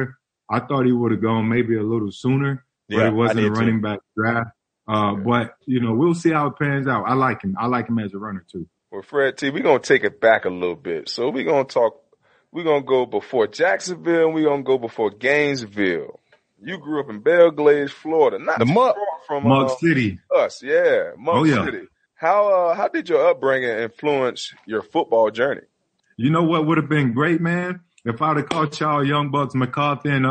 I thought he would have gone maybe a little sooner, but it wasn't a running back draft. But, you know, we'll see how it pans out. I like him. I like him as a runner, too. Well, Fred T, we're going to take it back a little bit. So we're going to go before Jacksonville, and we're going to go before Gainesville. You grew up in Belle Glade, Florida, not too far from Mug City. Us, yeah, Mug City. How did your upbringing influence your football journey? You know what would have been great, man? If I'd have caught y'all Young Bucks, McCarthy, and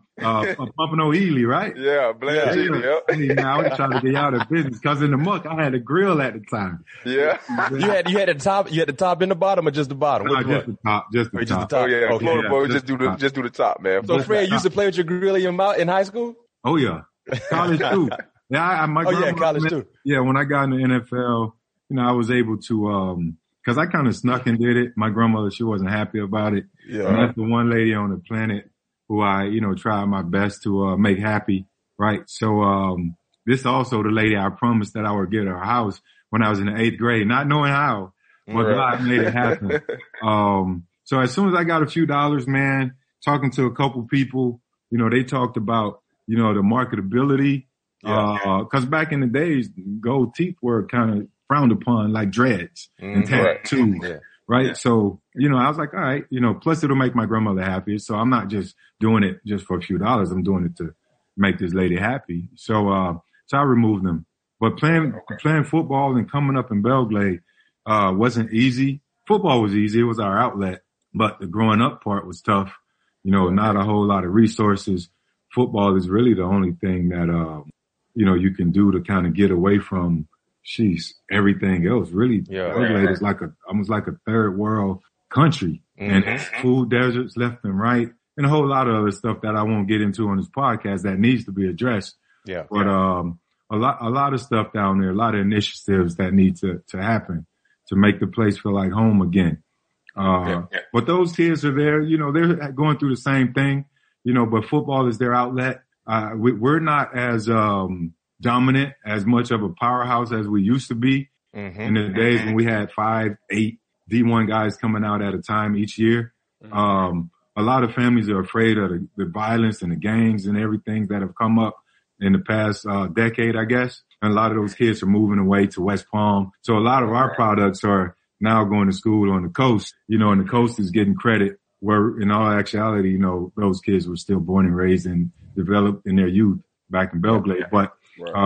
Pompano Ely, right? Yeah, Bland Ely, yep. Hey, man, I was trying to get out of business because in the muck I had a grill at the time. Yeah. You had the top and the bottom, or just the bottom? No, just the top. Just the top. Oh yeah, okay. Florida boy, just do the top, man. So Fred used to play with your grill in high school? Oh yeah, college too. Yeah, college too. Yeah, when I got in the NFL, you know, I was able to because I kind of snuck and did it. My grandmother, she wasn't happy about it. Yeah. And that's the one lady on the planet who I, you know, tried my best to make happy, right? So this also the lady I promised that I would get her a house when I was in the 8th grade, not knowing how, but God made it happen. So as soon as I got a few dollars, man, talking to a couple people, you know, they talked about, you know, the marketability. Cause back in the days, gold teeth were kind of frowned upon, like dreads and tattoos. Right. Yeah. So, you know, I was like, all right, you know, plus it'll make my grandmother happy. So I'm not just doing it just for a few dollars. I'm doing it to make this lady happy. So I removed them. But playing football and coming up in Belle Glade, wasn't easy. Football was easy. It was our outlet, but the growing up part was tough. You know, not a whole lot of resources. Football is really the only thing that, you know, you can do to kind of get away from everything else. Really, Belle Glade is almost like a third world country, and it's food deserts left and right, and a whole lot of other stuff that I won't get into on this podcast that needs to be addressed. Yeah. But a lot of stuff down there, a lot of initiatives that need to happen to make the place feel like home again. But those kids are there, you know, they're going through the same thing, you know, but football is their outlet. We're not as dominant, as much of a powerhouse as we used to be in the days when we had 5, 8 D1 guys coming out at a time each year. A lot of families are afraid of the violence and the gangs and everything that have come up in the past decade, I guess. And a lot of those kids are moving away to West Palm. So a lot of our products are now going to school on the coast, you know, and the coast is getting credit where in all actuality, you know, those kids were still born and raised and developed in their youth back in Belle Glade. But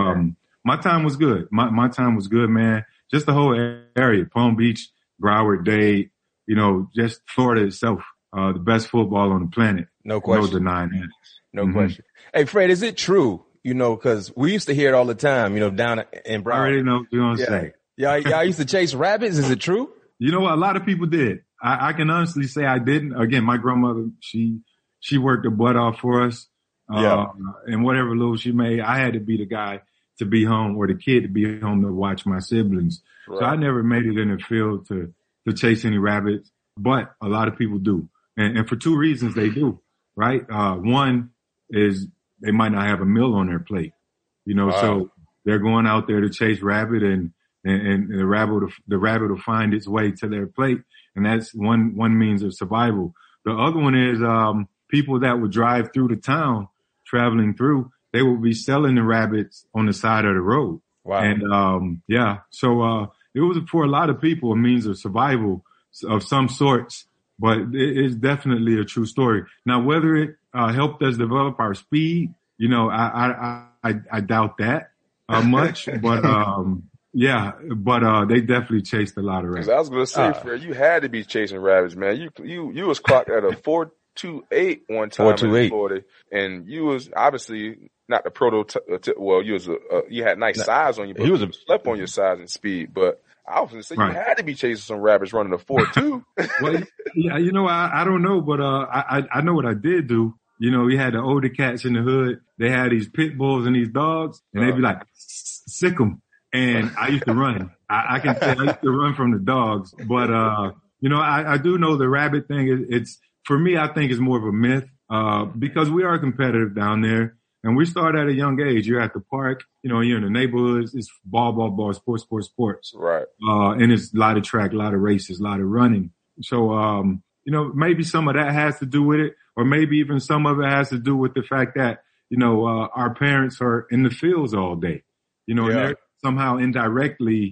my time was good. My time was good, man. Just the whole area, Palm Beach, Broward, Dade, you know, just Florida itself, the best football on the planet. No question. No denying that. No question. Hey, Fred, is it true, you know, because we used to hear it all the time, you know, down in Broward. I already know what you're going to say. Y'all used to chase rabbits. Is it true? You know what? A lot of people did. I can honestly say I didn't. Again, my grandmother, she worked her butt off for us. And whatever little she made, I had to be the guy to be home or the kid to be home to watch my siblings. Right. So I never made it in the field to chase any rabbits, but a lot of people do. And for two reasons they do, right? One is they might not have a meal on their plate, you know, so they're going out there to chase rabbit and the rabbit will find its way to their plate. And that's one means of survival. The other one is, people that would drive through the town, traveling through, they will be selling the rabbits on the side of the road. Wow. And, so, it was for a lot of people a means of survival of some sorts, but it is definitely a true story. Now, whether it, helped us develop our speed, you know, I doubt that, much, but, they definitely chased a lot of rabbits. I was going to say, Fred, you had to be chasing rabbits, man. You was clocked at a 4.28 one time in Florida, and you was obviously not the prototype. Well, you was you had nice size on you, but you slept on your size and speed. But I was going to say you had to be chasing some rabbits running a 4.2. Well, yeah, you know, I don't know, but I know what I did do. You know, we had the older cats in the hood. They had these pit bulls and these dogs, and they'd be like, sick 'em. And I used to run. I can say I used to run from the dogs. But, you know, I do know the rabbit thing. It's for me, I think it's more of a myth, because we are competitive down there and we start at a young age. You're at the park, you know, you're in the neighborhoods. It's ball, sports. Right. And it's a lot of track, a lot of races, a lot of running. So, maybe some of that has to do with it, or maybe even some of it has to do with the fact that, our parents are in the fields all day, and they're somehow indirectly,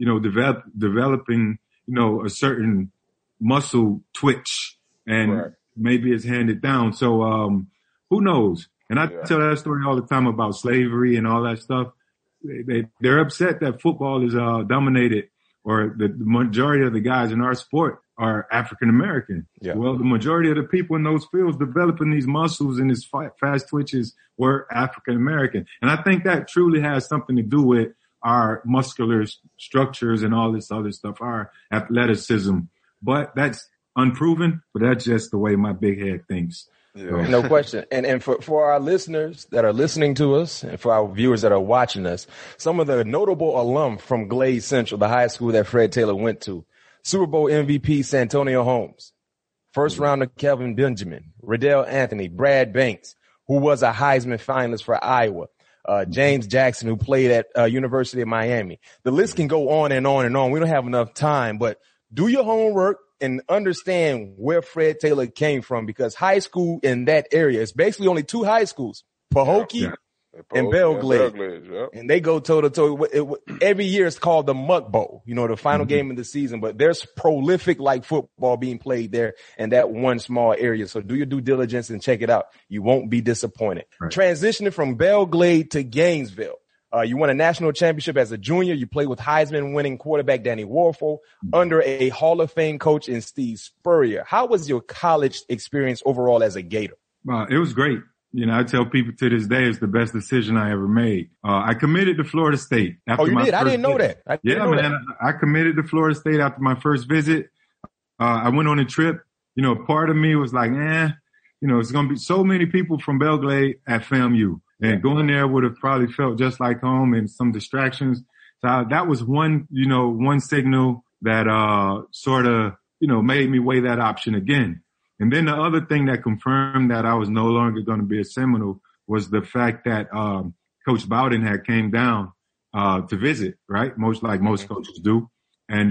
developing, a certain muscle twitch, and maybe it's handed down. So, who knows? And I tell that story all the time about slavery and all that stuff. They're upset that football is dominated, or the majority of the guys in our sport are African American. Yeah. Well, the majority of the people in those fields developing these muscles and these fast twitches were African American. And I think that truly has something to do with our muscular structures and all this other stuff, our athleticism. But that's unproven, but that's just the way my big head thinks. Yeah. No question. And for our listeners that are listening to us, and for our viewers that are watching us, some of the notable alum from Glade Central, the high school that Fred Taylor went to: Super Bowl MVP Santonio Holmes, first rounder Kelvin Benjamin, Riddell Anthony, Brad Banks, who was a Heisman finalist for Iowa, James Jackson, who played at University of Miami. The list can go on and on and on. We don't have enough time, but do your homework and understand where Fred Taylor came from, because high school in that area, it's basically only two high schools, Pahokee and Belle Glade. And they go toe to toe. Every year it's called the Muck Bowl, the final game of the season, but there's prolific like football being played there in that one small area. So do your due diligence and check it out. You won't be disappointed. Right. Transitioning from Belle Glade to Gainesville. You won a national championship as a junior. You played with Heisman-winning quarterback Danny Warfel under a Hall of Fame coach in Steve Spurrier. How was your college experience overall as a Gator? It was great. I tell people to this day it's the best decision I ever made. I committed to Florida State. After you did? I didn't know that. I committed to Florida State after my first visit. I went on a trip. Part of me was like, it's going to be so many people from Belle Glade at FAMU. And going there would have probably felt just like home, and some distractions. So that was one signal that sort of, made me weigh that option again. And then the other thing that confirmed that I was no longer going to be a Seminole was the fact that Coach Bowden had came down to visit, right? Most coaches do. And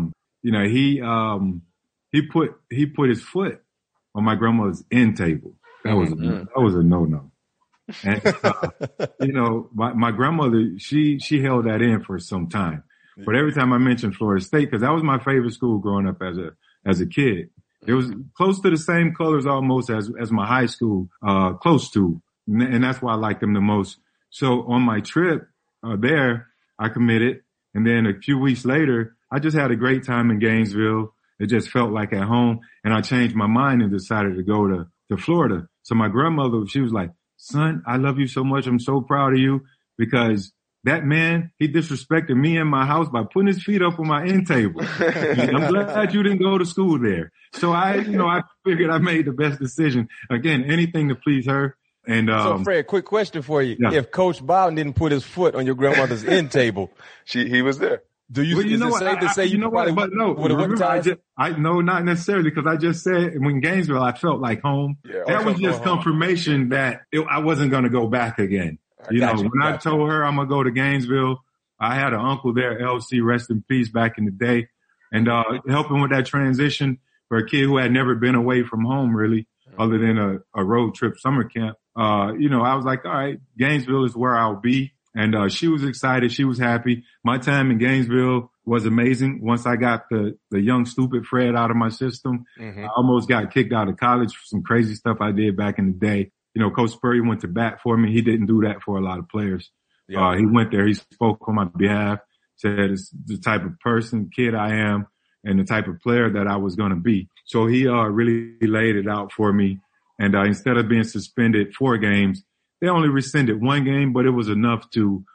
he put his foot on my grandmother's end table. That was a no-no. And, my grandmother, she held that in for some time. But every time I mentioned Florida State, because that was my favorite school growing up as a kid, it was close to the same colors almost as my high school, close to. And that's why I liked them the most. So on my trip there, I committed. And then a few weeks later, I just had a great time in Gainesville. It just felt like at home. And I changed my mind and decided to go to Florida. So my grandmother, she was like, "Son, I love you so much. I'm so proud of you, because that man, he disrespected me and my house by putting his feet up on my end table. I'm glad you didn't go to school there." So I figured I made the best decision. Again, anything to please her. And so Fred, quick question for you. Yeah. If Coach Bowden didn't put his foot on your grandmother's end table, he was there. Do you, is it safe to say you probably would have whooped ties? No, not necessarily, because I just said when Gainesville, I felt like home. Yeah, that was just confirmation that I wasn't going to go back again. I told her I'm going to go to Gainesville, I had an uncle there, LC, rest in peace, back in the day, and helping with that transition for a kid who had never been away from home, really, other than a road trip summer camp. I was like, all right, Gainesville is where I'll be. And she was excited. She was happy. My time in Gainesville was amazing. Once I got the young, stupid Fred out of my system, I almost got kicked out of college for some crazy stuff I did back in the day. Coach Spurrier went to bat for me. He didn't do that for a lot of players. Yeah. He went there. He spoke on my behalf, said it's the type of person, kid I am, and the type of player that I was going to be. So he really laid it out for me. And instead of being suspended 4 games, they only rescinded 1 game, but it was enough to,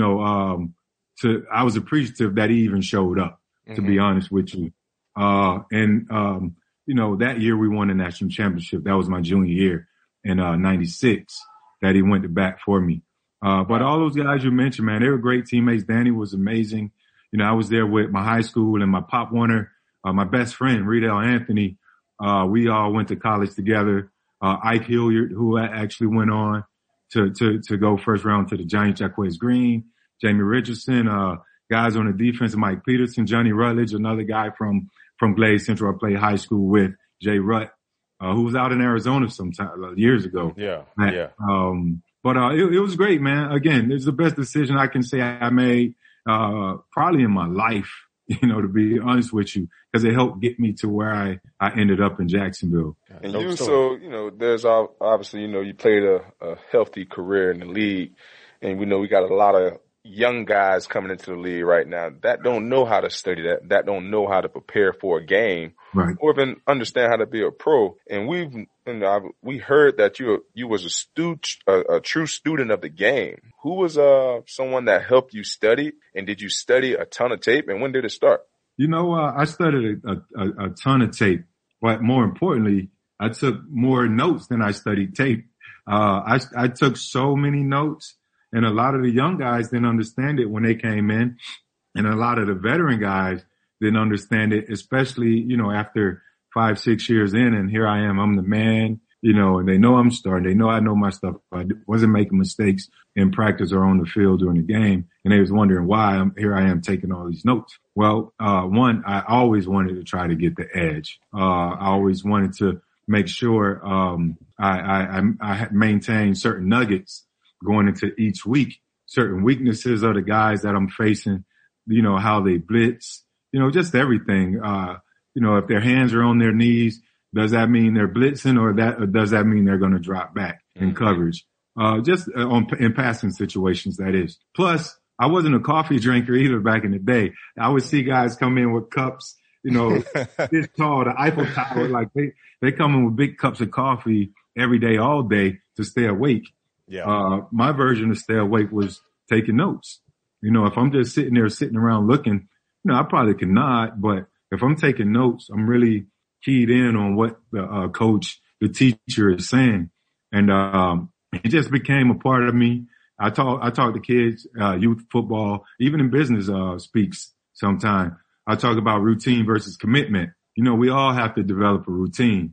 I was appreciative that he even showed up, to be honest with you. That year we won the national championship. That was my junior year in 96 that he went to bat for me. But all those guys you mentioned, man, they were great teammates. Danny was amazing. I was there with my high school and my Pop Warner, my best friend, Riddell Anthony. We all went to college together. Ike Hilliard, who actually went on to go first round to the Giants, Jacquez Green, Jamie Richardson, guys on the defense, Mike Peterson, Johnny Rutledge, another guy from Glade Central I played high school with. Jay Rutt, who was out in Arizona sometime years ago. Yeah. But it was great, man. Again, it's the best decision I can say I made probably in my life, to be honest with you, because it helped get me to where I ended up in Jacksonville. And there's obviously, you played a healthy career in the league, and we know we got a lot of young guys coming into the league right now that don't know how to study, that don't know how to prepare for a game, right, or even understand how to be a pro. And we heard that you was a true student of the game. Who was someone that helped you study, and did you study a ton of tape, and when did it start? I studied a ton of tape, but more importantly, I took more notes than I studied tape. I took so many notes. And a lot of the young guys didn't understand it when they came in. And a lot of the veteran guys didn't understand it, especially, after 5-6 years in. And here I am, I'm the man, and they know I'm starting. They know I know my stuff. I wasn't making mistakes in practice or on the field during the game. And they was wondering why here I am taking all these notes. Well, one, I always wanted to try to get the edge. I always wanted to make sure I maintained certain nuggets going into each week, certain weaknesses of the guys that I'm facing, how they blitz, just everything. If their hands are on their knees, does that mean they're blitzing or does that mean they're going to drop back in coverage? In passing situations, that is. Plus, I wasn't a coffee drinker either back in the day. I would see guys come in with cups, this tall, the Eiffel Tower, like they come in with big cups of coffee every day, all day to stay awake. Yeah. My version of stay awake was taking notes. If I'm just sitting around looking, I probably can nod, but if I'm taking notes, I'm really keyed in on what the coach, the teacher is saying. And it just became a part of me. I talk to kids, youth football, even in business speaks sometimes. I talk about routine versus commitment. We all have to develop a routine.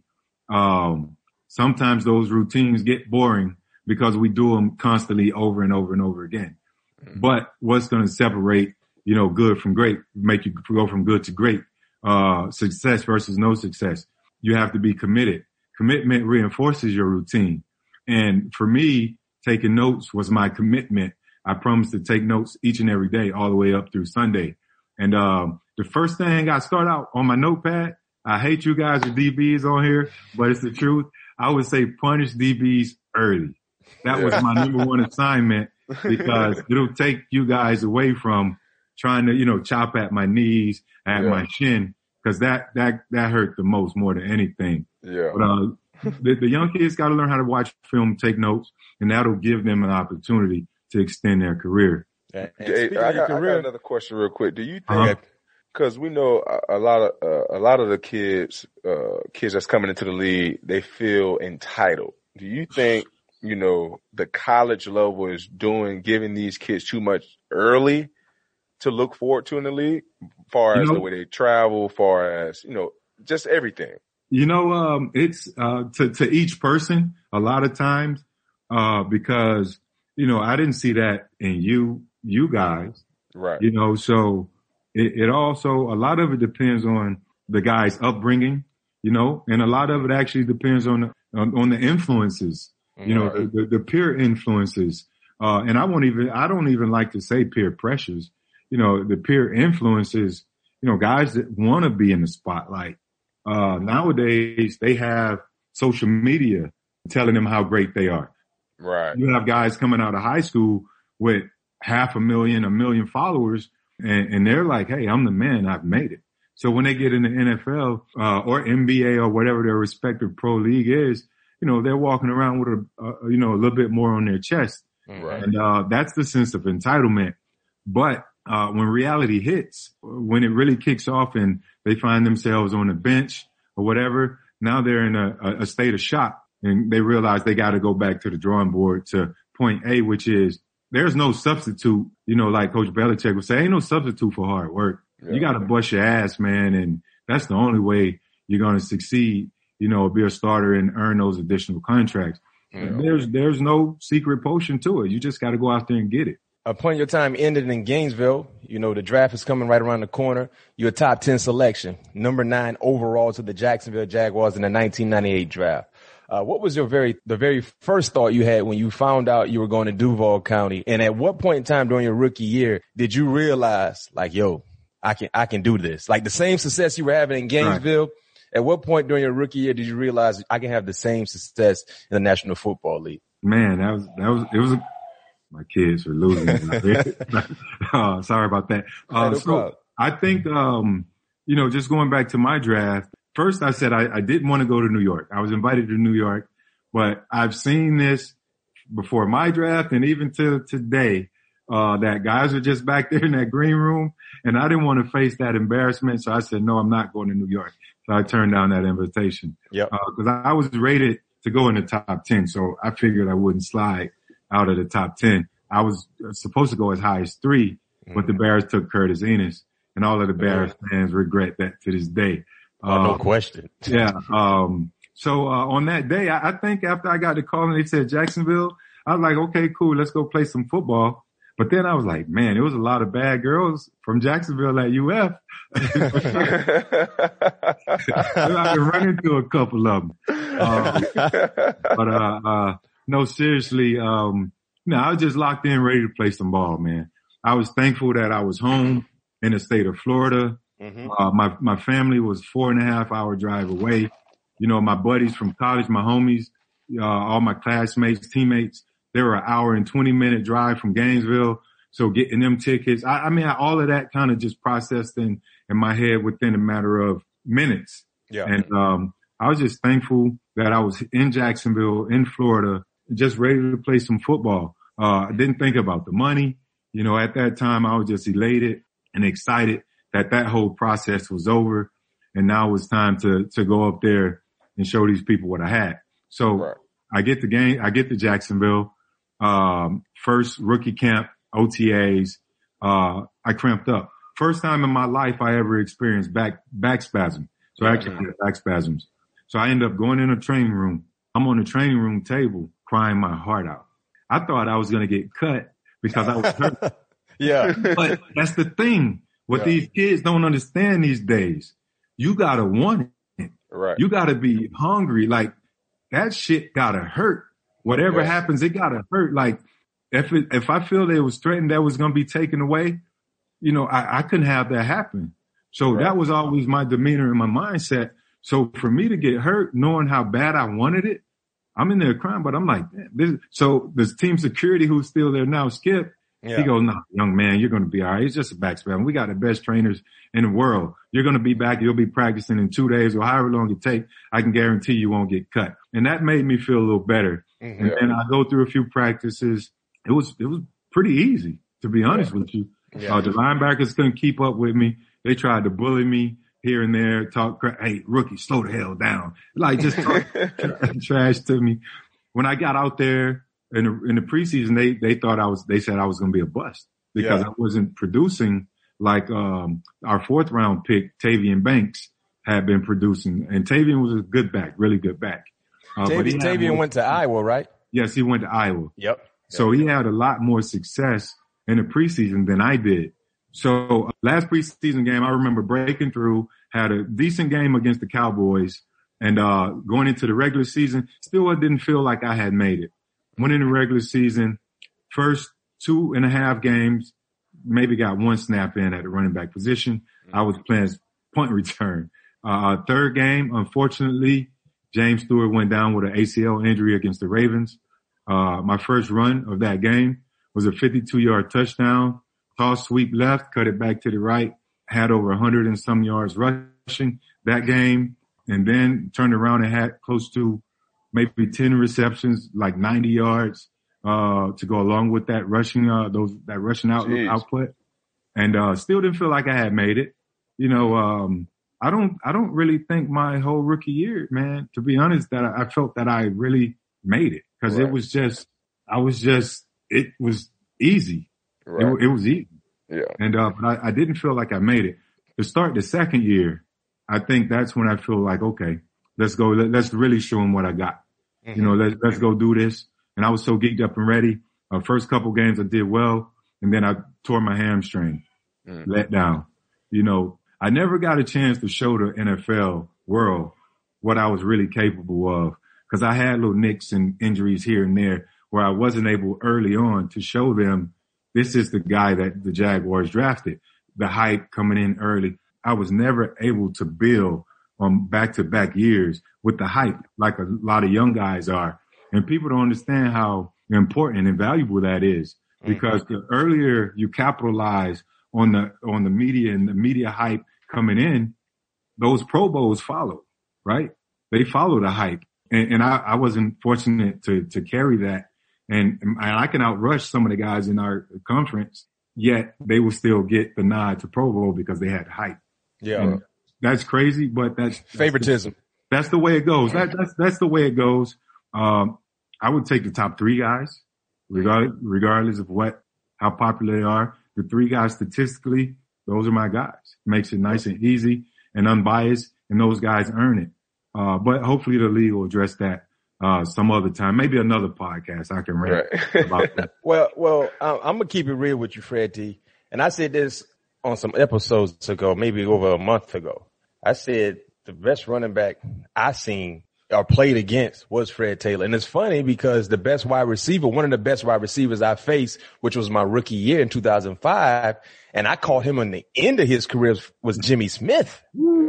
Sometimes those routines get boring because we do them constantly over and over and over again. Mm-hmm. But what's going to separate, good from great, make you go from good to great, success versus no success? You have to be committed. Commitment reinforces your routine. And for me, taking notes was my commitment. I promised to take notes each and every day, all the way up through Sunday. And the first thing I start out on my notepad, I hate you guys with DBs on here, but it's the truth. I would say punish DBs early. That was my number one assignment, because it'll take you guys away from trying to, chop at my knees, at my shin, because that hurt the most more than anything. Yeah. But the young kids got to learn how to watch film, take notes, and that'll give them an opportunity to extend their career. I got another question real quick. Do you think, because we know a lot of the kids that's coming into the league, they feel entitled. Do you think, the college level is giving these kids too much early to look forward to in the league, far as the way they travel, far as, just everything? It's to each person a lot of times, because, I didn't see that in you guys. Right. So it also, a lot of it depends on the guy's upbringing, and a lot of it actually depends on the influences, the peer influences. And I don't even like to say peer pressures, the peer influences, guys that want to be in the spotlight. Nowadays they have social media telling them how great they are. Right. You have guys coming out of high school with 500,000, 1 million followers, and they're like, hey, I'm the man, I've made it. So when they get in the NFL, or NBA or whatever their respective pro league is, they're walking around with a little bit more on their chest. Right. And, that's the sense of entitlement. But, when reality hits, when it really kicks off and they find themselves on the bench or whatever, now they're in a state of shock, and they realize they got to go back to the drawing board to point A, which is there's no substitute, like Coach Belichick would say, ain't no substitute for hard work. Yeah. You got to bust your ass, man. And that's the only way you're going to succeed, be a starter and earn those additional contracts. Yeah. There's no secret potion to it. You just got to go out there and get it. Upon your time ended in Gainesville, you know, the draft is coming right around the corner. You're a top 10 selection, number 9 overall to the Jacksonville Jaguars in the 1998 draft. What was the very first thought you had when you found out you were going to Duval County? And at what point in time during your rookie year did you realize, like, yo, I can do this? Like the same success you were having in Gainesville, right. At what point during your rookie year did you realize I can have the same success in the National Football League? Man, my kids are losing. Sorry about that. So I think, you know, just going back to my draft, first I said I didn't want to go to New York. I was invited to New York, but I've seen this before my draft and even to today, that guys are just back there in that green room, and I didn't want to face that embarrassment. So I said, no, I'm not going to New York. So I turned down that invitation. Yep. Cause I was rated to go in the top 10. So I figured I wouldn't slide out of the top 10. I was supposed to go as high as 3, but the Bears took Curtis Enis, and all of the Bears fans regret that to this day. No question. Yeah. So on that day, I think after I got the call and they said Jacksonville, I was like, okay, cool. Let's go play some football. But then I was like, man, there was a lot of bad girls from Jacksonville at UF. I ran into a couple of them. No, seriously, no, I was just locked in, ready to play some ball, man. I was thankful that I was home in the state of Florida. Mm-hmm. My family was 4.5 hour drive away. You know, my buddies from college, my homies, all my classmates, teammates, they were an hour and 20-minute drive from Gainesville. So getting them tickets, I mean, all of that kind of just processed in my head within a matter of minutes. Yeah. And, I was just thankful that I was in Jacksonville, in Florida, just ready to play some football. I didn't think about the money. You know, at that time, I was just elated and excited that whole process was over. And now it was time to go up there and show these people what I had. So right. I get to Jacksonville, first rookie camp, OTAs, I cramped up. First time in my life I ever experienced back spasm. So I actually had back spasms. So I ended up going in a training room. I'm on the training room table crying my heart out. I thought I was going to get cut because I was hurt. Yeah. But that's the thing. What these kids don't understand these days. You got to want it. Right. You got to be hungry. Like that shit got to hurt. Whatever happens, it got to hurt. Like if I feel that it was threatened that was going to be taken away, you know, I couldn't have that happen. So that was always my demeanor and my mindset. So for me to get hurt, knowing how bad I wanted it, I'm in there crying, but I'm like, so the team security who's still there now, Skip, he goes, no, young man, you're going to be all right. It's just a back spasm. We got the best trainers in the world. You're going to be back. You'll be practicing in 2 days or however long it takes. I can guarantee you won't get cut. And that made me feel a little better. Mm-hmm. And then I go through a few practices. It was pretty easy, to be honest with you. Yeah. The linebackers couldn't keep up with me. They tried to bully me here and there, talk crap. Hey, rookie, slow the hell down. Like just talk trash to me. When I got out there in the preseason, they said I was going to be a bust because I wasn't producing like, our 4th round pick, Tavian Banks, had been producing. And Tavian was a good back, really good back. Tavian went to Iowa, right? Yes, he went to Iowa. Yep. So he had a lot more success in the preseason than I did. So last preseason game, I remember breaking through, had a decent game against the Cowboys, and going into the regular season, still didn't feel like I had made it. Went in the regular season, first 2.5 games, maybe got 1 snap in at the running back position. I was playing punt return. 3rd game, unfortunately, James Stewart went down with an ACL injury against the Ravens. My first run of that game was a 52-yard touchdown. Toss sweep left, cut it back to the right, had over 100 and some yards rushing that game, and then turned around and had close to maybe 10 receptions, like 90 yards, to go along with that rushing, that rushing output. And, still didn't feel like I had made it. You know, I don't really think my whole rookie year, man, to be honest, that I felt that I really made it because it was easy. Right. It was easy. Yeah. And, but I didn't feel like I made it. To start the second year, I think that's when I feel like, okay, let's go. Let's really show them what I got. Mm-hmm. You know, let's go do this. And I was so geeked up and ready. First couple games I did well. and then I tore my hamstring, let down. You know, I never got a chance to show the NFL world what I was really capable of, because I had little nicks and injuries here and there where I wasn't able early on to show them this is the guy that the Jaguars drafted. The hype coming in early. I was never able to build on back-to-back years with the hype like a lot of young guys are. And people don't understand how important and valuable that is, because the earlier you capitalize on the media and the media hype coming in, those Pro Bowls follow, right? They follow the hype. And I wasn't fortunate to carry that. And I can outrush some of the guys in our conference, yet they will still get the nod to Pro Bowl because they had hype. Yeah. And that's crazy, but that's favoritism. That's the way it goes. That's the way it goes. I would take the top 3 guys, regardless of how popular they are. The 3 guys statistically, those are my guys. Makes it nice and easy and unbiased, and those guys earn it. But hopefully the league will address that some other time. Maybe another podcast I can rant about that. Well, I'm gonna keep it real with you, Fred T. And I said this on some episodes ago, maybe over a month ago. I said the best running back I seen or played against was Fred Taylor. And it's funny because the best wide receiver, one of the best wide receivers I faced, which was my rookie year in 2005, and I called him on the end of his career, was Jimmy Smith.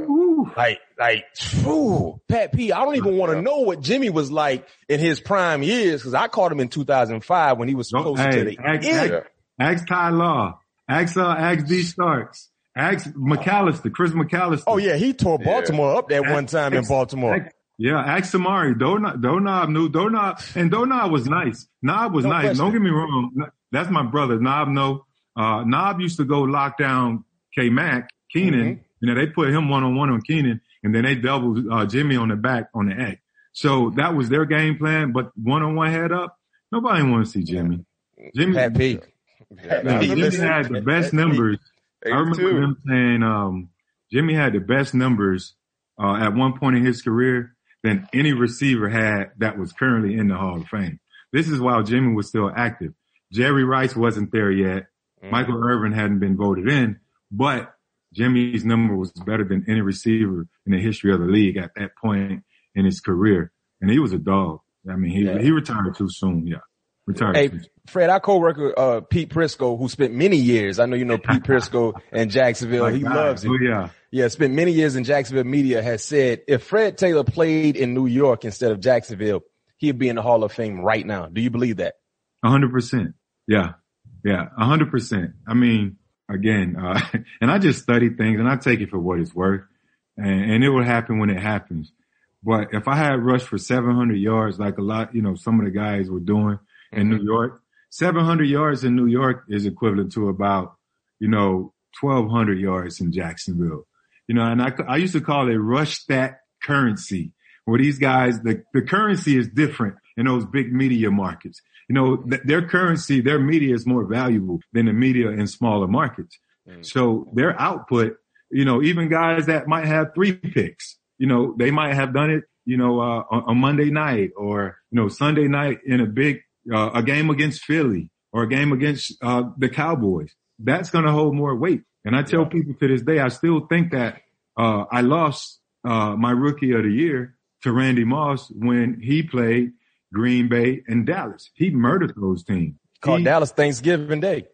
Pat P, I don't even want to know what Jimmy was like in his prime years, because I called him in 2005 when he was closer to the end. Ask Ty Law. Ask D. Starks. Ask McAllister, Chris McAllister. Oh, yeah, he tore Baltimore up that one time in Baltimore. Ask Samari. Donob knew. Donob was nice. Nob was nice. Don't get me wrong. That's my brother. Nob used to go lock down K-Mac, Keenan. You know, they put him one-on-one on Keenan, and then they doubled Jimmy on the back on the egg. So that was their game plan, but one-on-one head up, nobody want to see Jimmy. Jimmy had the best numbers. I remember him saying Jimmy had the best numbers at one point in his career than any receiver had that was currently in the Hall of Fame. This is while Jimmy was still active. Jerry Rice wasn't there yet. Michael Irvin hadn't been voted in, but Jimmy's number was better than any receiver in the history of the league at that point in his career. And he was a dog. I mean, he retired too soon. Yeah. Retired. Hey, Fred, our coworker, Pete Prisco, who spent many years, I know you know Pete Prisco in Jacksonville. He loves it. Oh, yeah. Yeah, spent many years in Jacksonville media, has said if Fred Taylor played in New York instead of Jacksonville, he'd be in the Hall of Fame right now. Do you believe that? 100%. Yeah. 100%. I mean, again, and I just study things and I take it for what it's worth, and it will happen when it happens. But if I had rushed for 700 yards, like a lot, some of the guys were doing in New York, 700 yards in New York is equivalent to about, 1,200 yards in Jacksonville. And I used to call it rush stat currency, where these guys, the currency is different in those big media markets. Their currency, their media is more valuable than the media in smaller markets. So their output, even guys that might have 3 picks, they might have done it, on Monday night or, Sunday night in a game against Philly or a game against the Cowboys. That's going to hold more weight. And I tell people to this day, I still think that I lost my rookie of the year to Randy Moss when he played Green Bay and Dallas. He murdered those teams. Called Dallas Thanksgiving Day.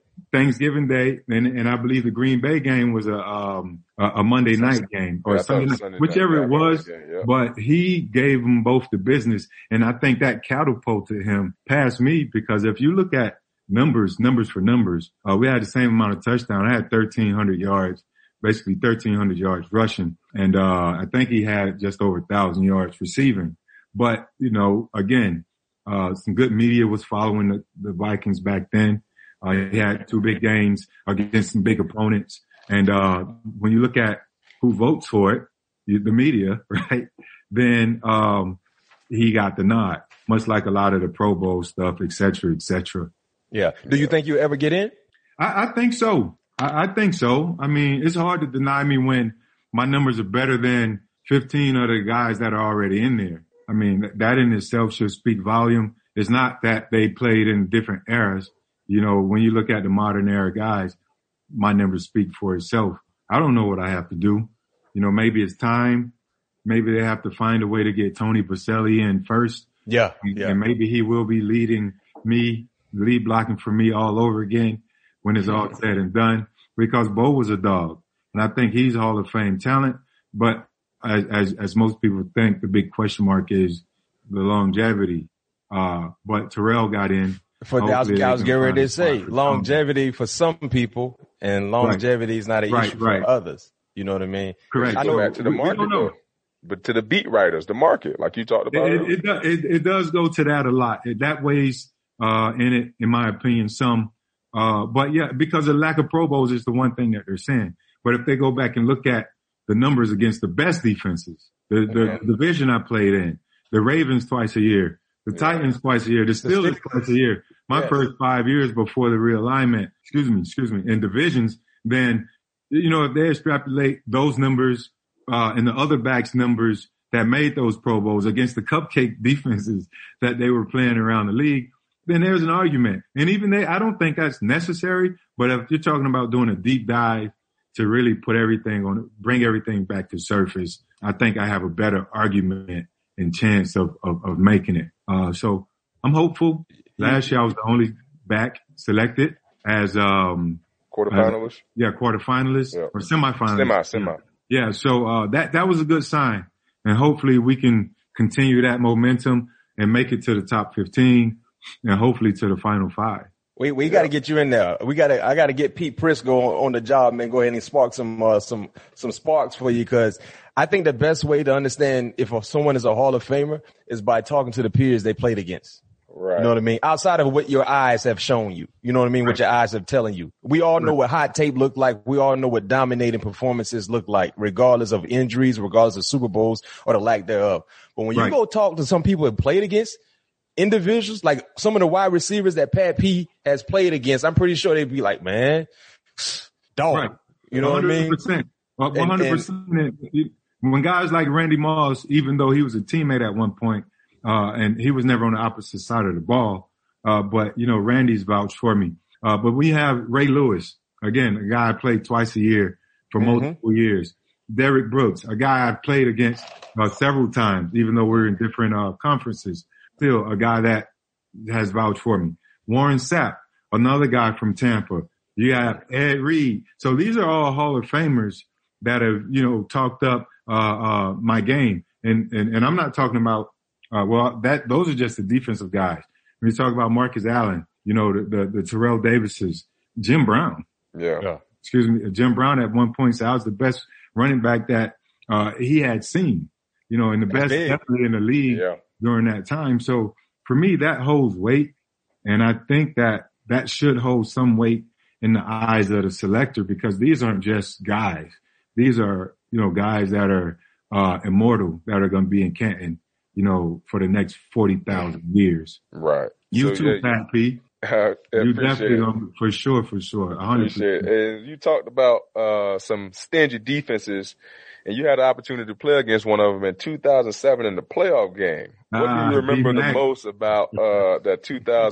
And I believe the Green Bay game was a Monday night game or Sunday night, whichever it was. But he gave them both the business, and I think that catapulted him past me, because if you look at numbers for numbers, we had the same amount of touchdowns. I had 1,300 yards, basically 1,300 yards rushing, and I think he had just over 1,000 yards receiving. But again, some good media was following the Vikings back then. He had 2 big games against some big opponents. And when you look at who votes for it, the media, right, then he got the nod, much like a lot of the Pro Bowl stuff, et cetera, et cetera. Yeah. Do you think you'll ever get in? I think so. I think so. I mean, it's hard to deny me when my numbers are better than 15 of the guys that are already in there. I mean, that in itself should speak volume. It's not that they played in different eras. you know, when you look at the modern era guys, my numbers speak for itself. I don't know what I have to do. You know, maybe it's time. Maybe they have to find a way to get Tony Boselli in first. Yeah. And maybe he will be lead blocking for me all over again when it's all said and done, because Bo was a dog. And I think he's Hall of Fame talent. But as most people think, the big question mark is the longevity. But Terrell got in. I was getting ready to say longevity for some people and longevity is not an issue for others. You know what I mean? Correct. I know back to the market, though. But to the beat writers, the market, like you talked about. It does go to that a lot. That weighs in it, in my opinion, some. But yeah, because of lack of Pro Bowls is the one thing that they're saying. But if they go back and look at the numbers against the best defenses, the division I played in, the Ravens twice a year, the Titans twice a year, the Steelers twice a year, my first 5 years before the realignment, in divisions, then, you know, if they extrapolate those numbers, and the other backs numbers that made those Pro Bowls against the cupcake defenses that they were playing around the league, then there's an argument. And even I don't think that's necessary, but if you're talking about doing a deep dive to really put everything bring everything back to surface, I think I have a better argument and chance of making it. So I'm hopeful. Last year I was the only back selected as, quarterfinalist. Quarterfinalist or semifinalist. Semi. Yeah. So, that was a good sign, and hopefully we can continue that momentum and make it to the top 15 and hopefully to the final 5. We got to get you in there. I got to get Pete Prisco on the job, man. Go ahead and spark some sparks for you. Cause I think the best way to understand if someone is a Hall of Famer is by talking to the peers they played against. Right. You know what I mean? Outside of what your eyes have shown you. You know what I mean? What your eyes are telling you. We all know what hot tape looked like. We all know what dominating performances look like, regardless of injuries, regardless of Super Bowls or the lack thereof. But when you go talk to some people that played against individuals, like some of the wide receivers that Pat P has played against, I'm pretty sure they'd be like, man, dog. Right. You know 100%. What I mean? 100%. When guys like Randy Moss, even though he was a teammate at one point, and he was never on the opposite side of the ball. But, you know, Randy's vouched for me. But we have Ray Lewis, again, a guy I played twice a year for multiple years. Derek Brooks, a guy I played against several times, even though we're in different conferences. Still a guy that has vouched for me. Warren Sapp, another guy from Tampa. You have Ed Reed. So these are all Hall of Famers that have, you know, talked up my game. And I'm not talking about those are just the defensive guys. When you talk about Marcus Allen, you know, the Terrell Davises, Jim Brown. Jim Brown at one point said I was the best running back that he had seen, you know, and the best definitely in the league during that time. So for me, that holds weight. And I think that should hold some weight in the eyes of the selector, because these aren't just guys. These are, you know, guys that are immortal, that are going to be in Canton, you know, for the next 40,000 years. Right. You too, Pat P. You definitely, for sure. 100%. And you talked about some stingy defenses, and you had the opportunity to play against one of them in 2007 in the playoff game. What do you remember the most about that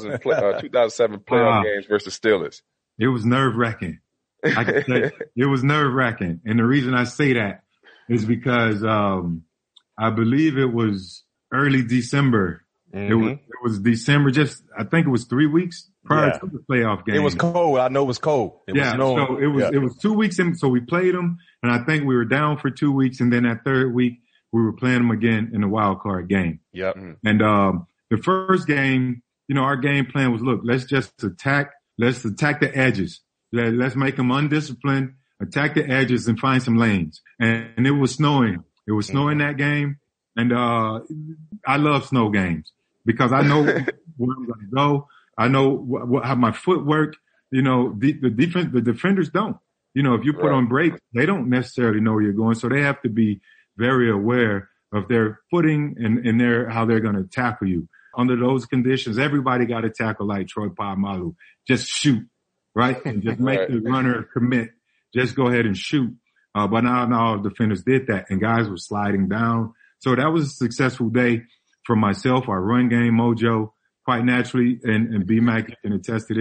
2007 playoff games versus Steelers? It was nerve-wracking. I can say it was nerve-wracking. And the reason I say that is because I believe it was early December. It was December, I think it was 3 weeks prior to the playoff game. It was cold. I know it was cold. It was 2 weeks in, so we played them, and I think we were down for 2 weeks, and then that third week we were playing them again in the wild card game. And the first game, you know, our game plan was, look, let's attack the edges. Let's make them undisciplined, attack the edges, and find some lanes. And it was snowing. It was snowing that game. And I love snow games because I know where I'm going to go. I know how my footwork, you know, the defenders don't. You know, if you put on brakes, they don't necessarily know where you're going. So they have to be very aware of their footing and how they're going to tackle you. Under those conditions, everybody got to tackle like Troy Polamalu. Just shoot, right? And just make the runner commit. Just go ahead and shoot. But not all defenders did that, and guys were sliding down. So that was a successful day for myself, our run game mojo, quite naturally, and B-Mac can attest to this.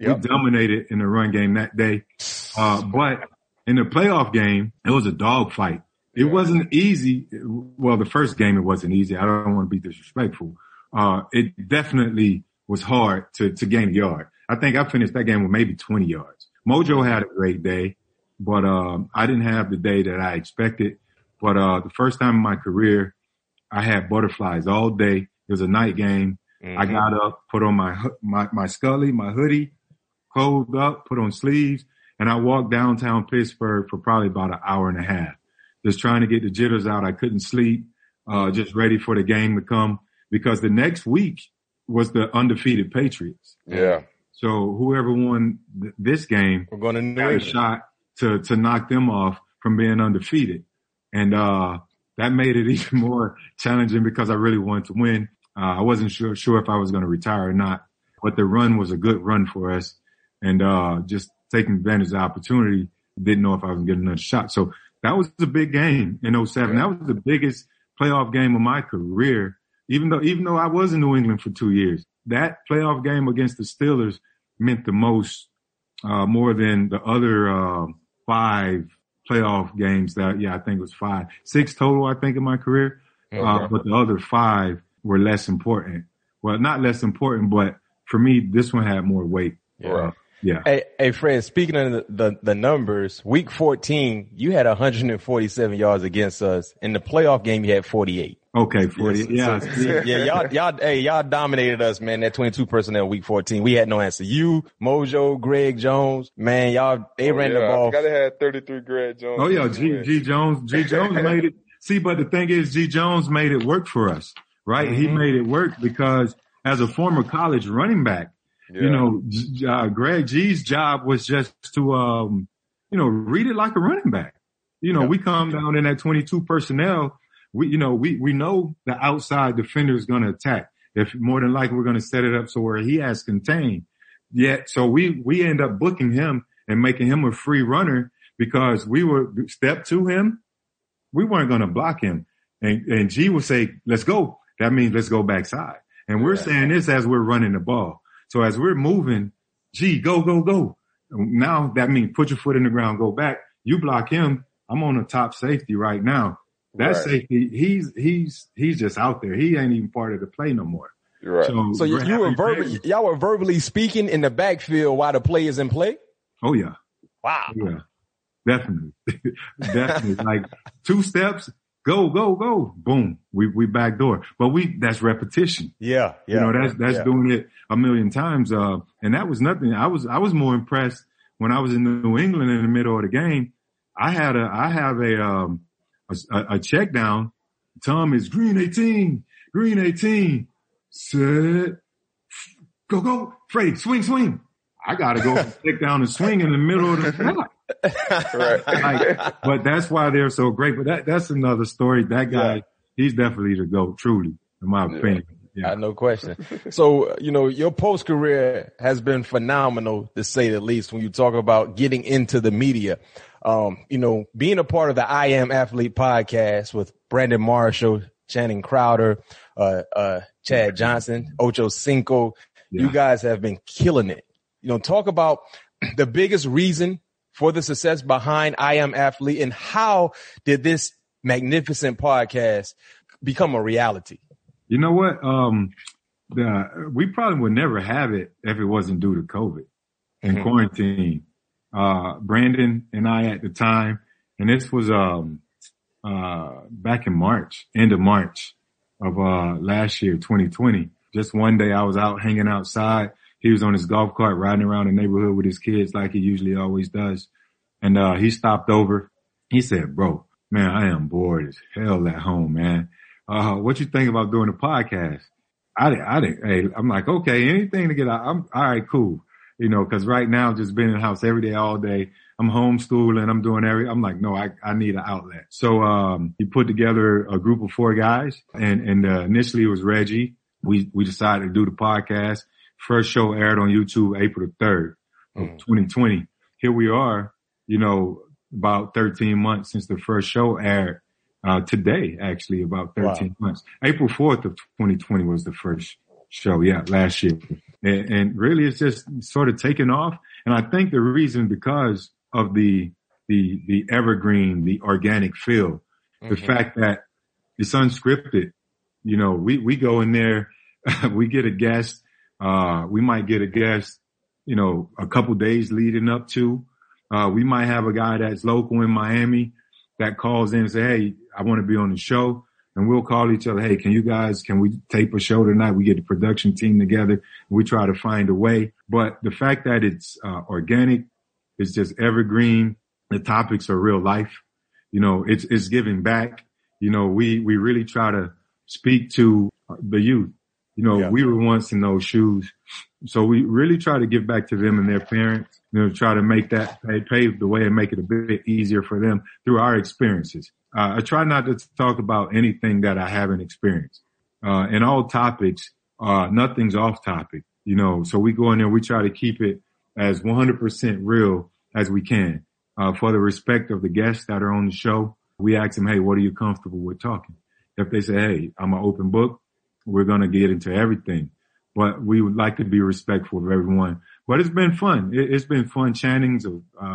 We dominated in the run game that day. But in the playoff game, it was a dogfight. It wasn't easy. Well, the first game, it wasn't easy. I don't want to be disrespectful. It definitely was hard to gain a yard. I think I finished that game with maybe 20 yards. Mojo had a great day, but I didn't have the day that I expected. But the first time in my career, I had butterflies all day. It was a night game. Mm-hmm. I got up, put on my Scully, my hoodie, clothed up, put on sleeves, and I walked downtown Pittsburgh for probably about an hour and a half, just trying to get the jitters out. I couldn't sleep, just ready for the game to come, because the next week was the undefeated Patriots. Yeah. So whoever won this game had a shot to knock them off from being undefeated. And that made it even more challenging because I really wanted to win. I wasn't sure if I was going to retire or not, but the run was a good run for us. And just taking advantage of the opportunity, didn't know if I was going to get another shot. So that was a big game in 2007. That was the biggest playoff game of my career, even though I was in New England for 2 years. That playoff game against the Steelers meant the most, more than the other 5 playoff games I think it was 5. 6 total, I think, in my career. But the other 5 were less important. Well, not less important, but for me, this one had more weight. Yeah. Hey, Fred, speaking of the numbers, week 14, you had 147 yards against us. In the playoff game, you had 48. Okay, 40. Yes. Y'all dominated us, man. That 22 personnel week 14. We had no answer. You, Mojo, Greg Jones, man, they ran the ball. I gotta have 33 Greg Jones. Oh yeah, G Jones made it. See, but the thing is, G Jones made it work for us, right? Mm-hmm. He made it work because as a former college running back, Greg G's job was just to, read it like a running back. We come down in that 22 personnel. We know the outside defender is going to attack. If more than likely we're going to set it up so where he has contained. So we end up booking him and making him a free runner because we were step to him. We weren't going to block him. And G would say, let's go. That means let's go backside. And we're saying this as we're running the ball. So as we're moving, G, go, go, go. Now that means put your foot in the ground, go back. You block him. I'm on the top safety right now. That safety, he's just out there. He ain't even part of the play no more. Right. So y'all were verbally speaking in the backfield while the play is in play? Oh yeah. Wow. Yeah. Definitely. Definitely. Like 2 steps, go, go, go. Boom. We backdoor. But that's repetition. Yeah. That's doing it a million times. And that was nothing. I was more impressed when I was in New England in the middle of the game. I have a check down. Tom is green 18, set, go, Freddie, swing. I got to go check down and swing in the middle of the shot. Right. But that's why they're so great. But that's another story. That guy, he's definitely the GOAT, truly, in my opinion. Yeah. No question. So, your post career has been phenomenal, to say the least, when you talk about getting into the media. Being a part of the I Am Athlete podcast with Brandon Marshall, Channing Crowder, Chad Johnson, Ocho Cinco, you guys have been killing it. Talk about the biggest reason for the success behind I Am Athlete and how did this magnificent podcast become a reality? You know what? We probably would never have it if it wasn't due to COVID and quarantine. Brandon and I at the time, and this was back in March, end of March of last year, 2020. Just one day I was out hanging outside. He was on his golf cart riding around the neighborhood with his kids like he usually always does. And he stopped over. He said, bro, man, I am bored as hell at home, man. What you think about doing a podcast? I'm like, okay, anything to get out. I'm all right, cool. Cause right now just being in the house every day, all day, I'm homeschooling, I'm doing I'm like, no, I need an outlet. So, he put together a group of 4 guys and initially it was Reggie. We decided to do the podcast. First show aired on YouTube April the 3rd of 2020. Here we are, about 13 months since the first show aired. Today, actually, about 13 months. April 4th of 2020 was the first show. Yeah, last year. And really it's just sort of taken off. And I think the reason because of the evergreen, the organic feel, the fact that it's unscripted. You know, we go in there, we get a guest, we might get a guest, you know, a couple days leading up to, we might have a guy that's local in Miami that calls in and say, hey, I want to be on the show. And we'll call each other, hey, can we tape a show tonight? We get the production team together. We try to find a way. But the fact that it's organic, it's just evergreen. The topics are real life. You know, it's giving back. You know, we really try to speak to the youth. You know, we were once in those shoes. So we really try to give back to them and their parents, you know, try to make that pave the way and make it a bit easier for them through our experiences. I try not to talk about anything that I haven't experienced. In all topics, nothing's off topic, you know, so we go in there, we try to keep it as 100% real as we can. For the respect of the guests that are on the show, we ask them, hey, what are you comfortable with talking? If they say, hey, I'm an open book, we're going to get into everything. But we would like to be respectful of everyone. But it's been fun. It's been fun. Channing's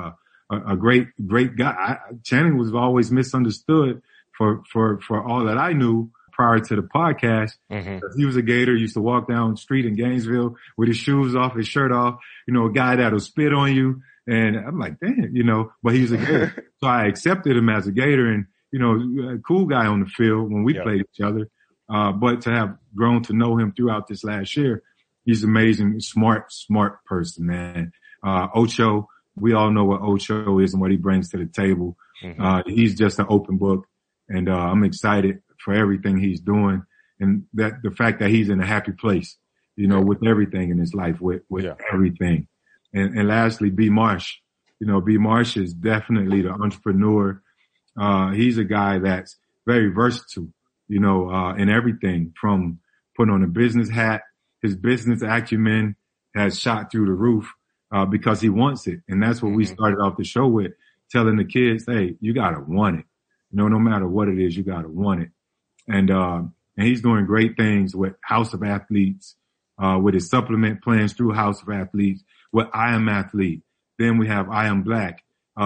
a great guy. Channing was always misunderstood for all that I knew prior to the podcast. He was a Gator, used to walk down the street in Gainesville with his shoes off, his shirt off, you know, a guy that'll spit on you. And I'm like, damn, you know, but he was a Gator. So I accepted him as a Gator and, you know, a cool guy on the field when we played each other. But to have grown to know him throughout this last year, he's amazing, smart person, man. Ocho, we all know what Ocho is and what he brings to the table. He's just an open book, and I'm excited for everything he's doing, and that the fact that he's in a happy place, you know, with everything in his life, with everything. And lastly, B. Marsh. You know, B. Marsh is definitely the entrepreneur. He's a guy that's very versatile, you know, in everything from putting on a business hat. His business acumen has shot through the roof. Because he wants it. And that's what we started off the show with, telling the kids, hey, you gotta want it. You know, no matter what it is, you gotta want it. And he's doing great things with House of Athletes, with his supplement plans through House of Athletes, with I Am Athlete. Then we have I Am Black.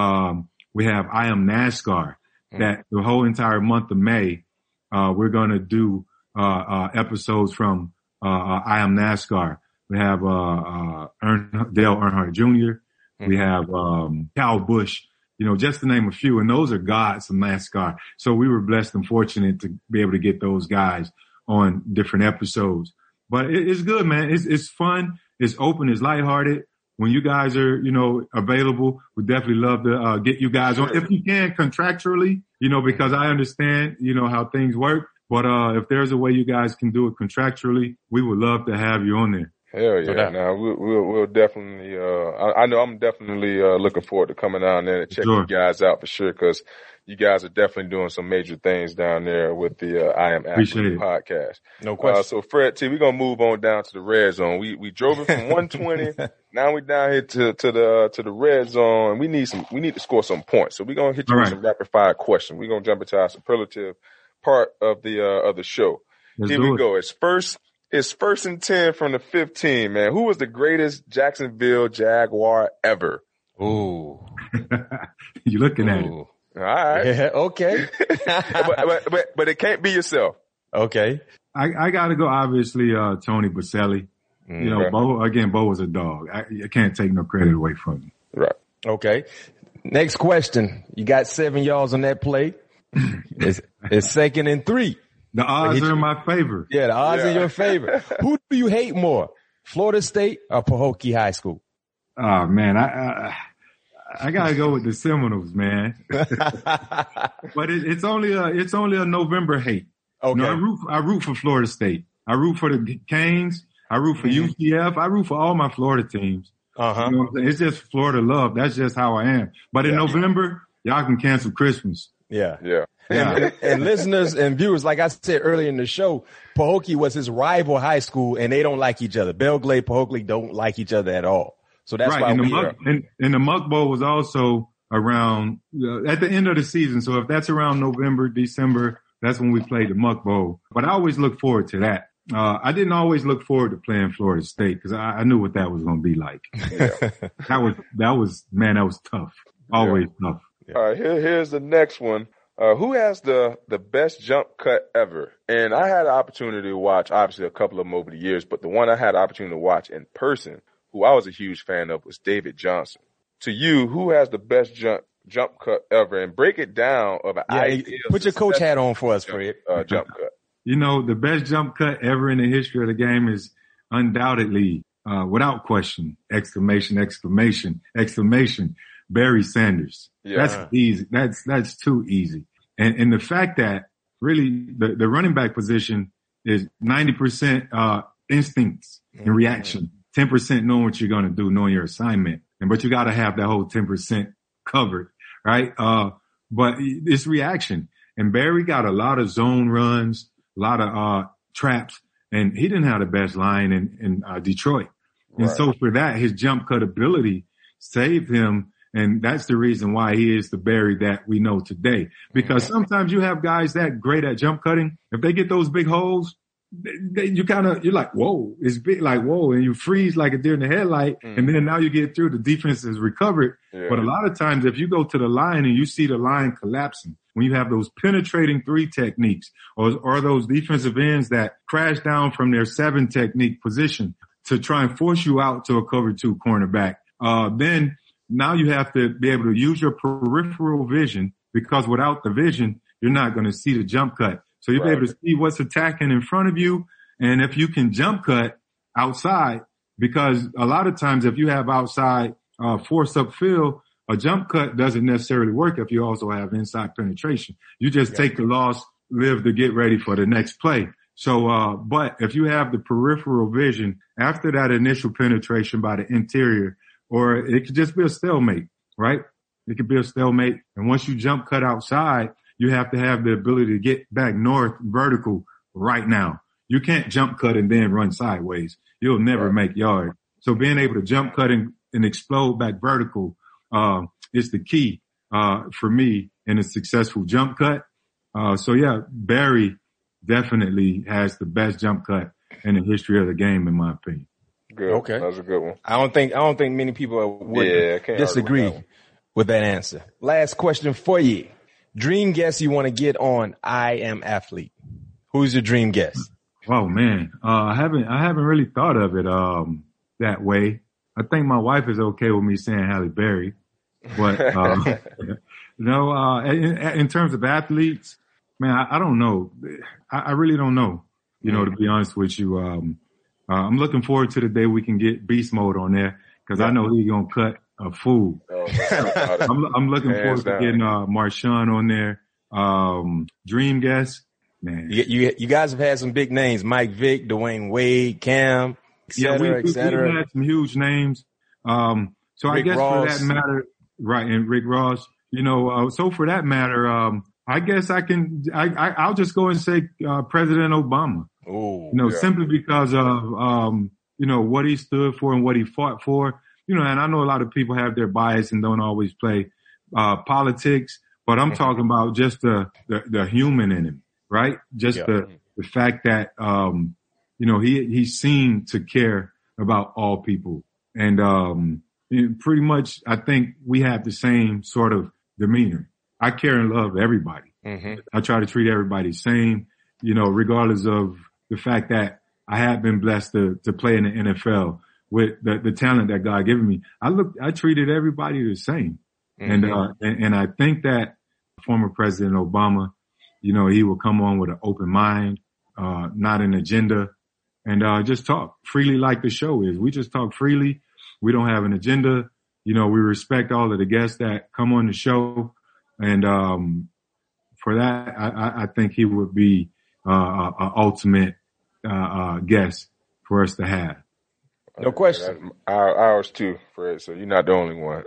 We have I Am NASCAR, that the whole entire month of May, we're going to do, episodes from, I Am NASCAR. We have Dale Earnhardt Jr. We have Kyle Busch, you know, just to name a few. And those are gods of NASCAR. So we were blessed and fortunate to be able to get those guys on different episodes. But it's good, man. It's fun. It's open. It's lighthearted. When you guys are, you know, available, we definitely love to get you guys on. If you can, contractually, you know, because I understand, you know, how things work. But if there's a way you guys can do it contractually, we would love to have you on there. Hell yeah! Now we'll definitely. I know I'm definitely looking forward to coming down there and checking you guys out for sure, because you guys are definitely doing some major things down there with the I Am Athlete podcast. No question. So Fred T, we're gonna move on down to the red zone. We drove it from 120. Now we're down here to the red zone. We need to score some points. So we're gonna hit you with some rapid fire questions. We're gonna jump into our superlative part of the show. Here we go. It's first and 10 from the 15, man. Who was the greatest Jacksonville Jaguar ever? Ooh. You're looking at it. All right. Yeah, okay. but it can't be yourself. Okay. I got to go, obviously, Tony Boselli. You know, Bo was a dog. I can't take no credit away from him. Right. Okay. Next question. You got 7 yards on that play. It's second and 3. The odds are in my favor. Yeah, the odds are in your favor. Who do you hate more, Florida State or Pahokee High School? Oh man, I gotta go with the Seminoles, man. But it's only a November hate. Okay. You know, I root for Florida State. I root for the Canes. I root for UCF. I root for all my Florida teams. You know what I'm saying? It's just Florida love. That's just how I am. But in November, y'all can cancel Christmas. Yeah. And listeners and viewers, like I said earlier in the show, Pahokee was his rival high school, and they don't like each other. Belglade, Pahokee don't like each other at all. So that's why and the Muck Bowl was also around at the end of the season. So if that's around November, December, that's when we played the Muck Bowl. But I always look forward to that. I didn't always look forward to playing Florida State because I knew what that was going to be like. Yeah. that was tough. Always tough. Yeah. All right, here's the next one. Who has the best jump cut ever? And I had the opportunity to watch, obviously, a couple of them over the years, but the one I had the opportunity to watch in person, who I was a huge fan of, was David Johnson. To you, who has the best jump cut ever? And break it down of an idea. Put your coach hat on for us, Fred. Jump cut. You know, the best jump cut ever in the history of the game is undoubtedly, without question, exclamation, Barry Sanders. Yeah. That's easy. That's too easy. And the fact that really the running back position is 90% instincts and reaction, 10% knowing what you're going to do, knowing your assignment. But you got to have that whole 10% covered, right? But it's reaction. And Barry got a lot of zone runs, a lot of traps, and he didn't have the best line in Detroit. And so for that, his jump cut ability saved him. And that's the reason why he is the Barry that we know today. Because sometimes you have guys that great at jump cutting. If they get those big holes, you're like, whoa, it's big, like, whoa. And you freeze like a deer in the headlight. And then now you get through, the defense is recovered. Yeah. But a lot of times if you go to the line and you see the line collapsing, when you have those penetrating 3 techniques or those defensive ends that crash down from their 7 technique position to try and force you out to a cover 2 cornerback, then now you have to be able to use your peripheral vision, because without the vision, you're not going to see the jump cut. So you'll be able to see what's attacking in front of you. And if you can jump cut outside, because a lot of times if you have outside force upfield, a jump cut doesn't necessarily work if you also have inside penetration. You just take the loss, live to get ready for the next play. So, but if you have the peripheral vision after that initial penetration by the interior, or it could just be a stalemate, right? It could be a stalemate. And once you jump cut outside, you have to have the ability to get back north vertical right now. You can't jump cut and then run sideways. You'll never make yard. So being able to jump cut and explode back vertical, is the key, for me in a successful jump cut. So yeah, Barry definitely has the best jump cut in the history of the game, in my opinion. Good. Okay. That was a good one. I don't think many people would disagree with that answer. Last question for you. Dream guest you want to get on I Am Athlete. Who's your dream guest? Oh man. I haven't really thought of it, that way. I think my wife is okay with me saying Halle Berry, but, in terms of athletes, man, I don't know. I really don't know, to be honest with you. I'm looking forward to the day we can get Beast Mode on there, because I know he's going to cut a fool. I'm looking forward to getting Marshawn on there. Dream guest, man. You guys have had some big names: Mike Vick, Dwayne Wade, Cam, et cetera. We've had some huge names. So Rick I guess Ross. For that matter, right, and Rick Ross, so for that matter, I guess I'll just go and say President Obama. Simply because of, what he stood for and what he fought for. And I know a lot of people have their bias and don't always play politics, but I'm talking about just the human in him, right? Just the fact that, he seemed to care about all people. And pretty much, I think we have the same sort of demeanor. I care and love everybody. I try to treat everybody the same, regardless of the fact that I have been blessed to play in the NFL with the talent that God given me. I treated everybody the same. And I think that former President Obama, he will come on with an open mind, not an agenda, and just talk freely like the show is. We just talk freely. We don't have an agenda. We respect all of the guests that come on the show. And for that, I think he would be an ultimate guest for us to have. No question. Ours too, Fred. So you're not the only one.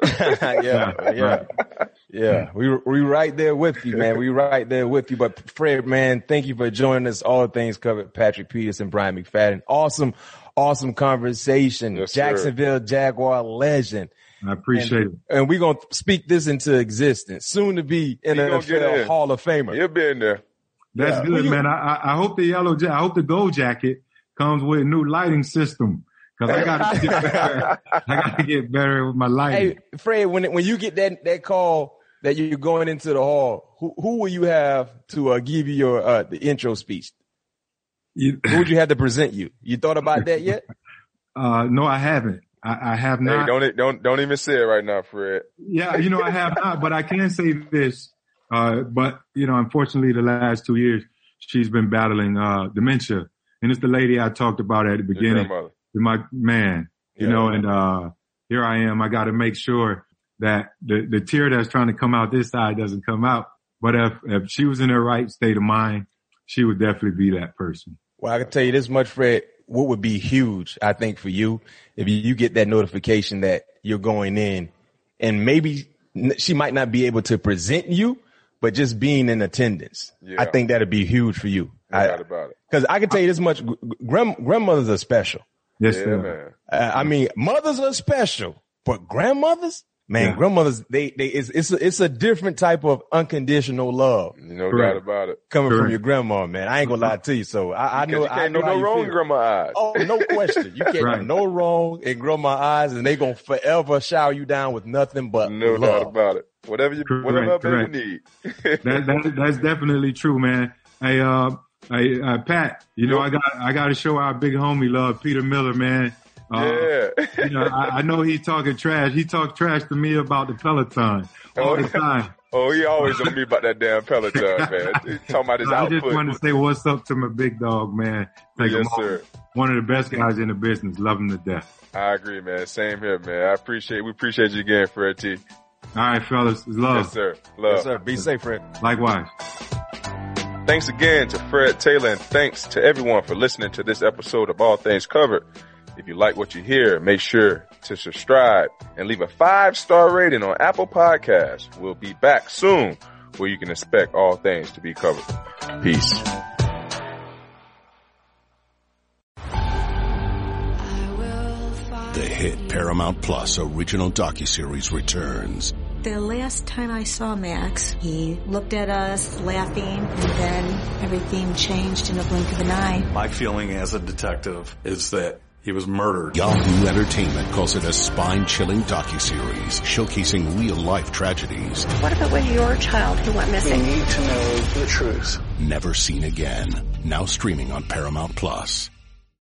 Yeah. We right there with you, man. We right there with you. But Fred, man, thank you for joining us. All things covered. Patrick Peterson, Brian McFadden. Awesome conversation. Yes, Jacksonville Jaguar legend. I appreciate it. And we're going to speak this into existence. Soon to be NFL Hall of Famer. He'll be in there. That's good, man. I hope the I hope the gold jacket comes with a new lighting system. Cause I gotta get better. I gotta get better with my lighting. Hey, Fred, when you get that call that you're going into the hall, who will you have to give you your the intro speech? Who would you have to present you? You thought about that yet? No, I haven't. I have not. Hey, don't even say it right now, Fred. Yeah, I have not, but I can say this. But unfortunately the last 2 years she's been battling dementia. And it's the lady I talked about at the beginning. My man, and here I am. I got to make sure that the tear that's trying to come out this side doesn't come out. But if she was in her right state of mind, she would definitely be that person. Well, I can tell you this much, Fred. What would be huge, I think, for you, if you get that notification that you're going in, and maybe she might not be able to present you, but just being in attendance. Yeah. I think that'd be huge for you. No doubt about it. Because I can tell you this much, grandmothers are special. Yes, sir. Man. Mothers are special, but grandmothers, grandmothers, it's a different type of unconditional love. No doubt about it. Coming from your grandma, man. I ain't gonna lie to you. So I know. You can't know no wrong in grandma's eyes. Oh, no question. You can't have no wrong in grandma's eyes, and they gonna forever shower you down with nothing but love. Doubt about it. Whatever you need. That's definitely true, man. Hey, Pat, I got to show our big homie love, Peter Miller, man. I know he's talking trash. He talks trash to me about the Peloton all the time. Oh, he always on me about that damn Peloton, man. He's talking about his output. I just want to say what's up to my big dog, man. Yes, sir. One of the best guys in the business. Love him to death. I agree, man. Same here, man. We appreciate you again, Fred T. All right, fellas. It's love. Yes, sir. Love. Yes, sir. Be safe, Fred. Likewise. Thanks again to Fred Taylor, and thanks to everyone for listening to this episode of All Things Covered. If you like what you hear, make sure to subscribe and leave a 5-star rating on Apple Podcasts. We'll be back soon where you can expect all things to be covered. Peace. The hit Paramount Plus original docuseries returns. The last time I saw Max, he looked at us laughing, and then everything changed in a blink of an eye. My feeling as a detective is that he was murdered. Yahoo Entertainment calls it a spine-chilling docuseries showcasing real-life tragedies. What if it was your child who went missing? We need to know the truth. Never seen again. Now streaming on Paramount Plus.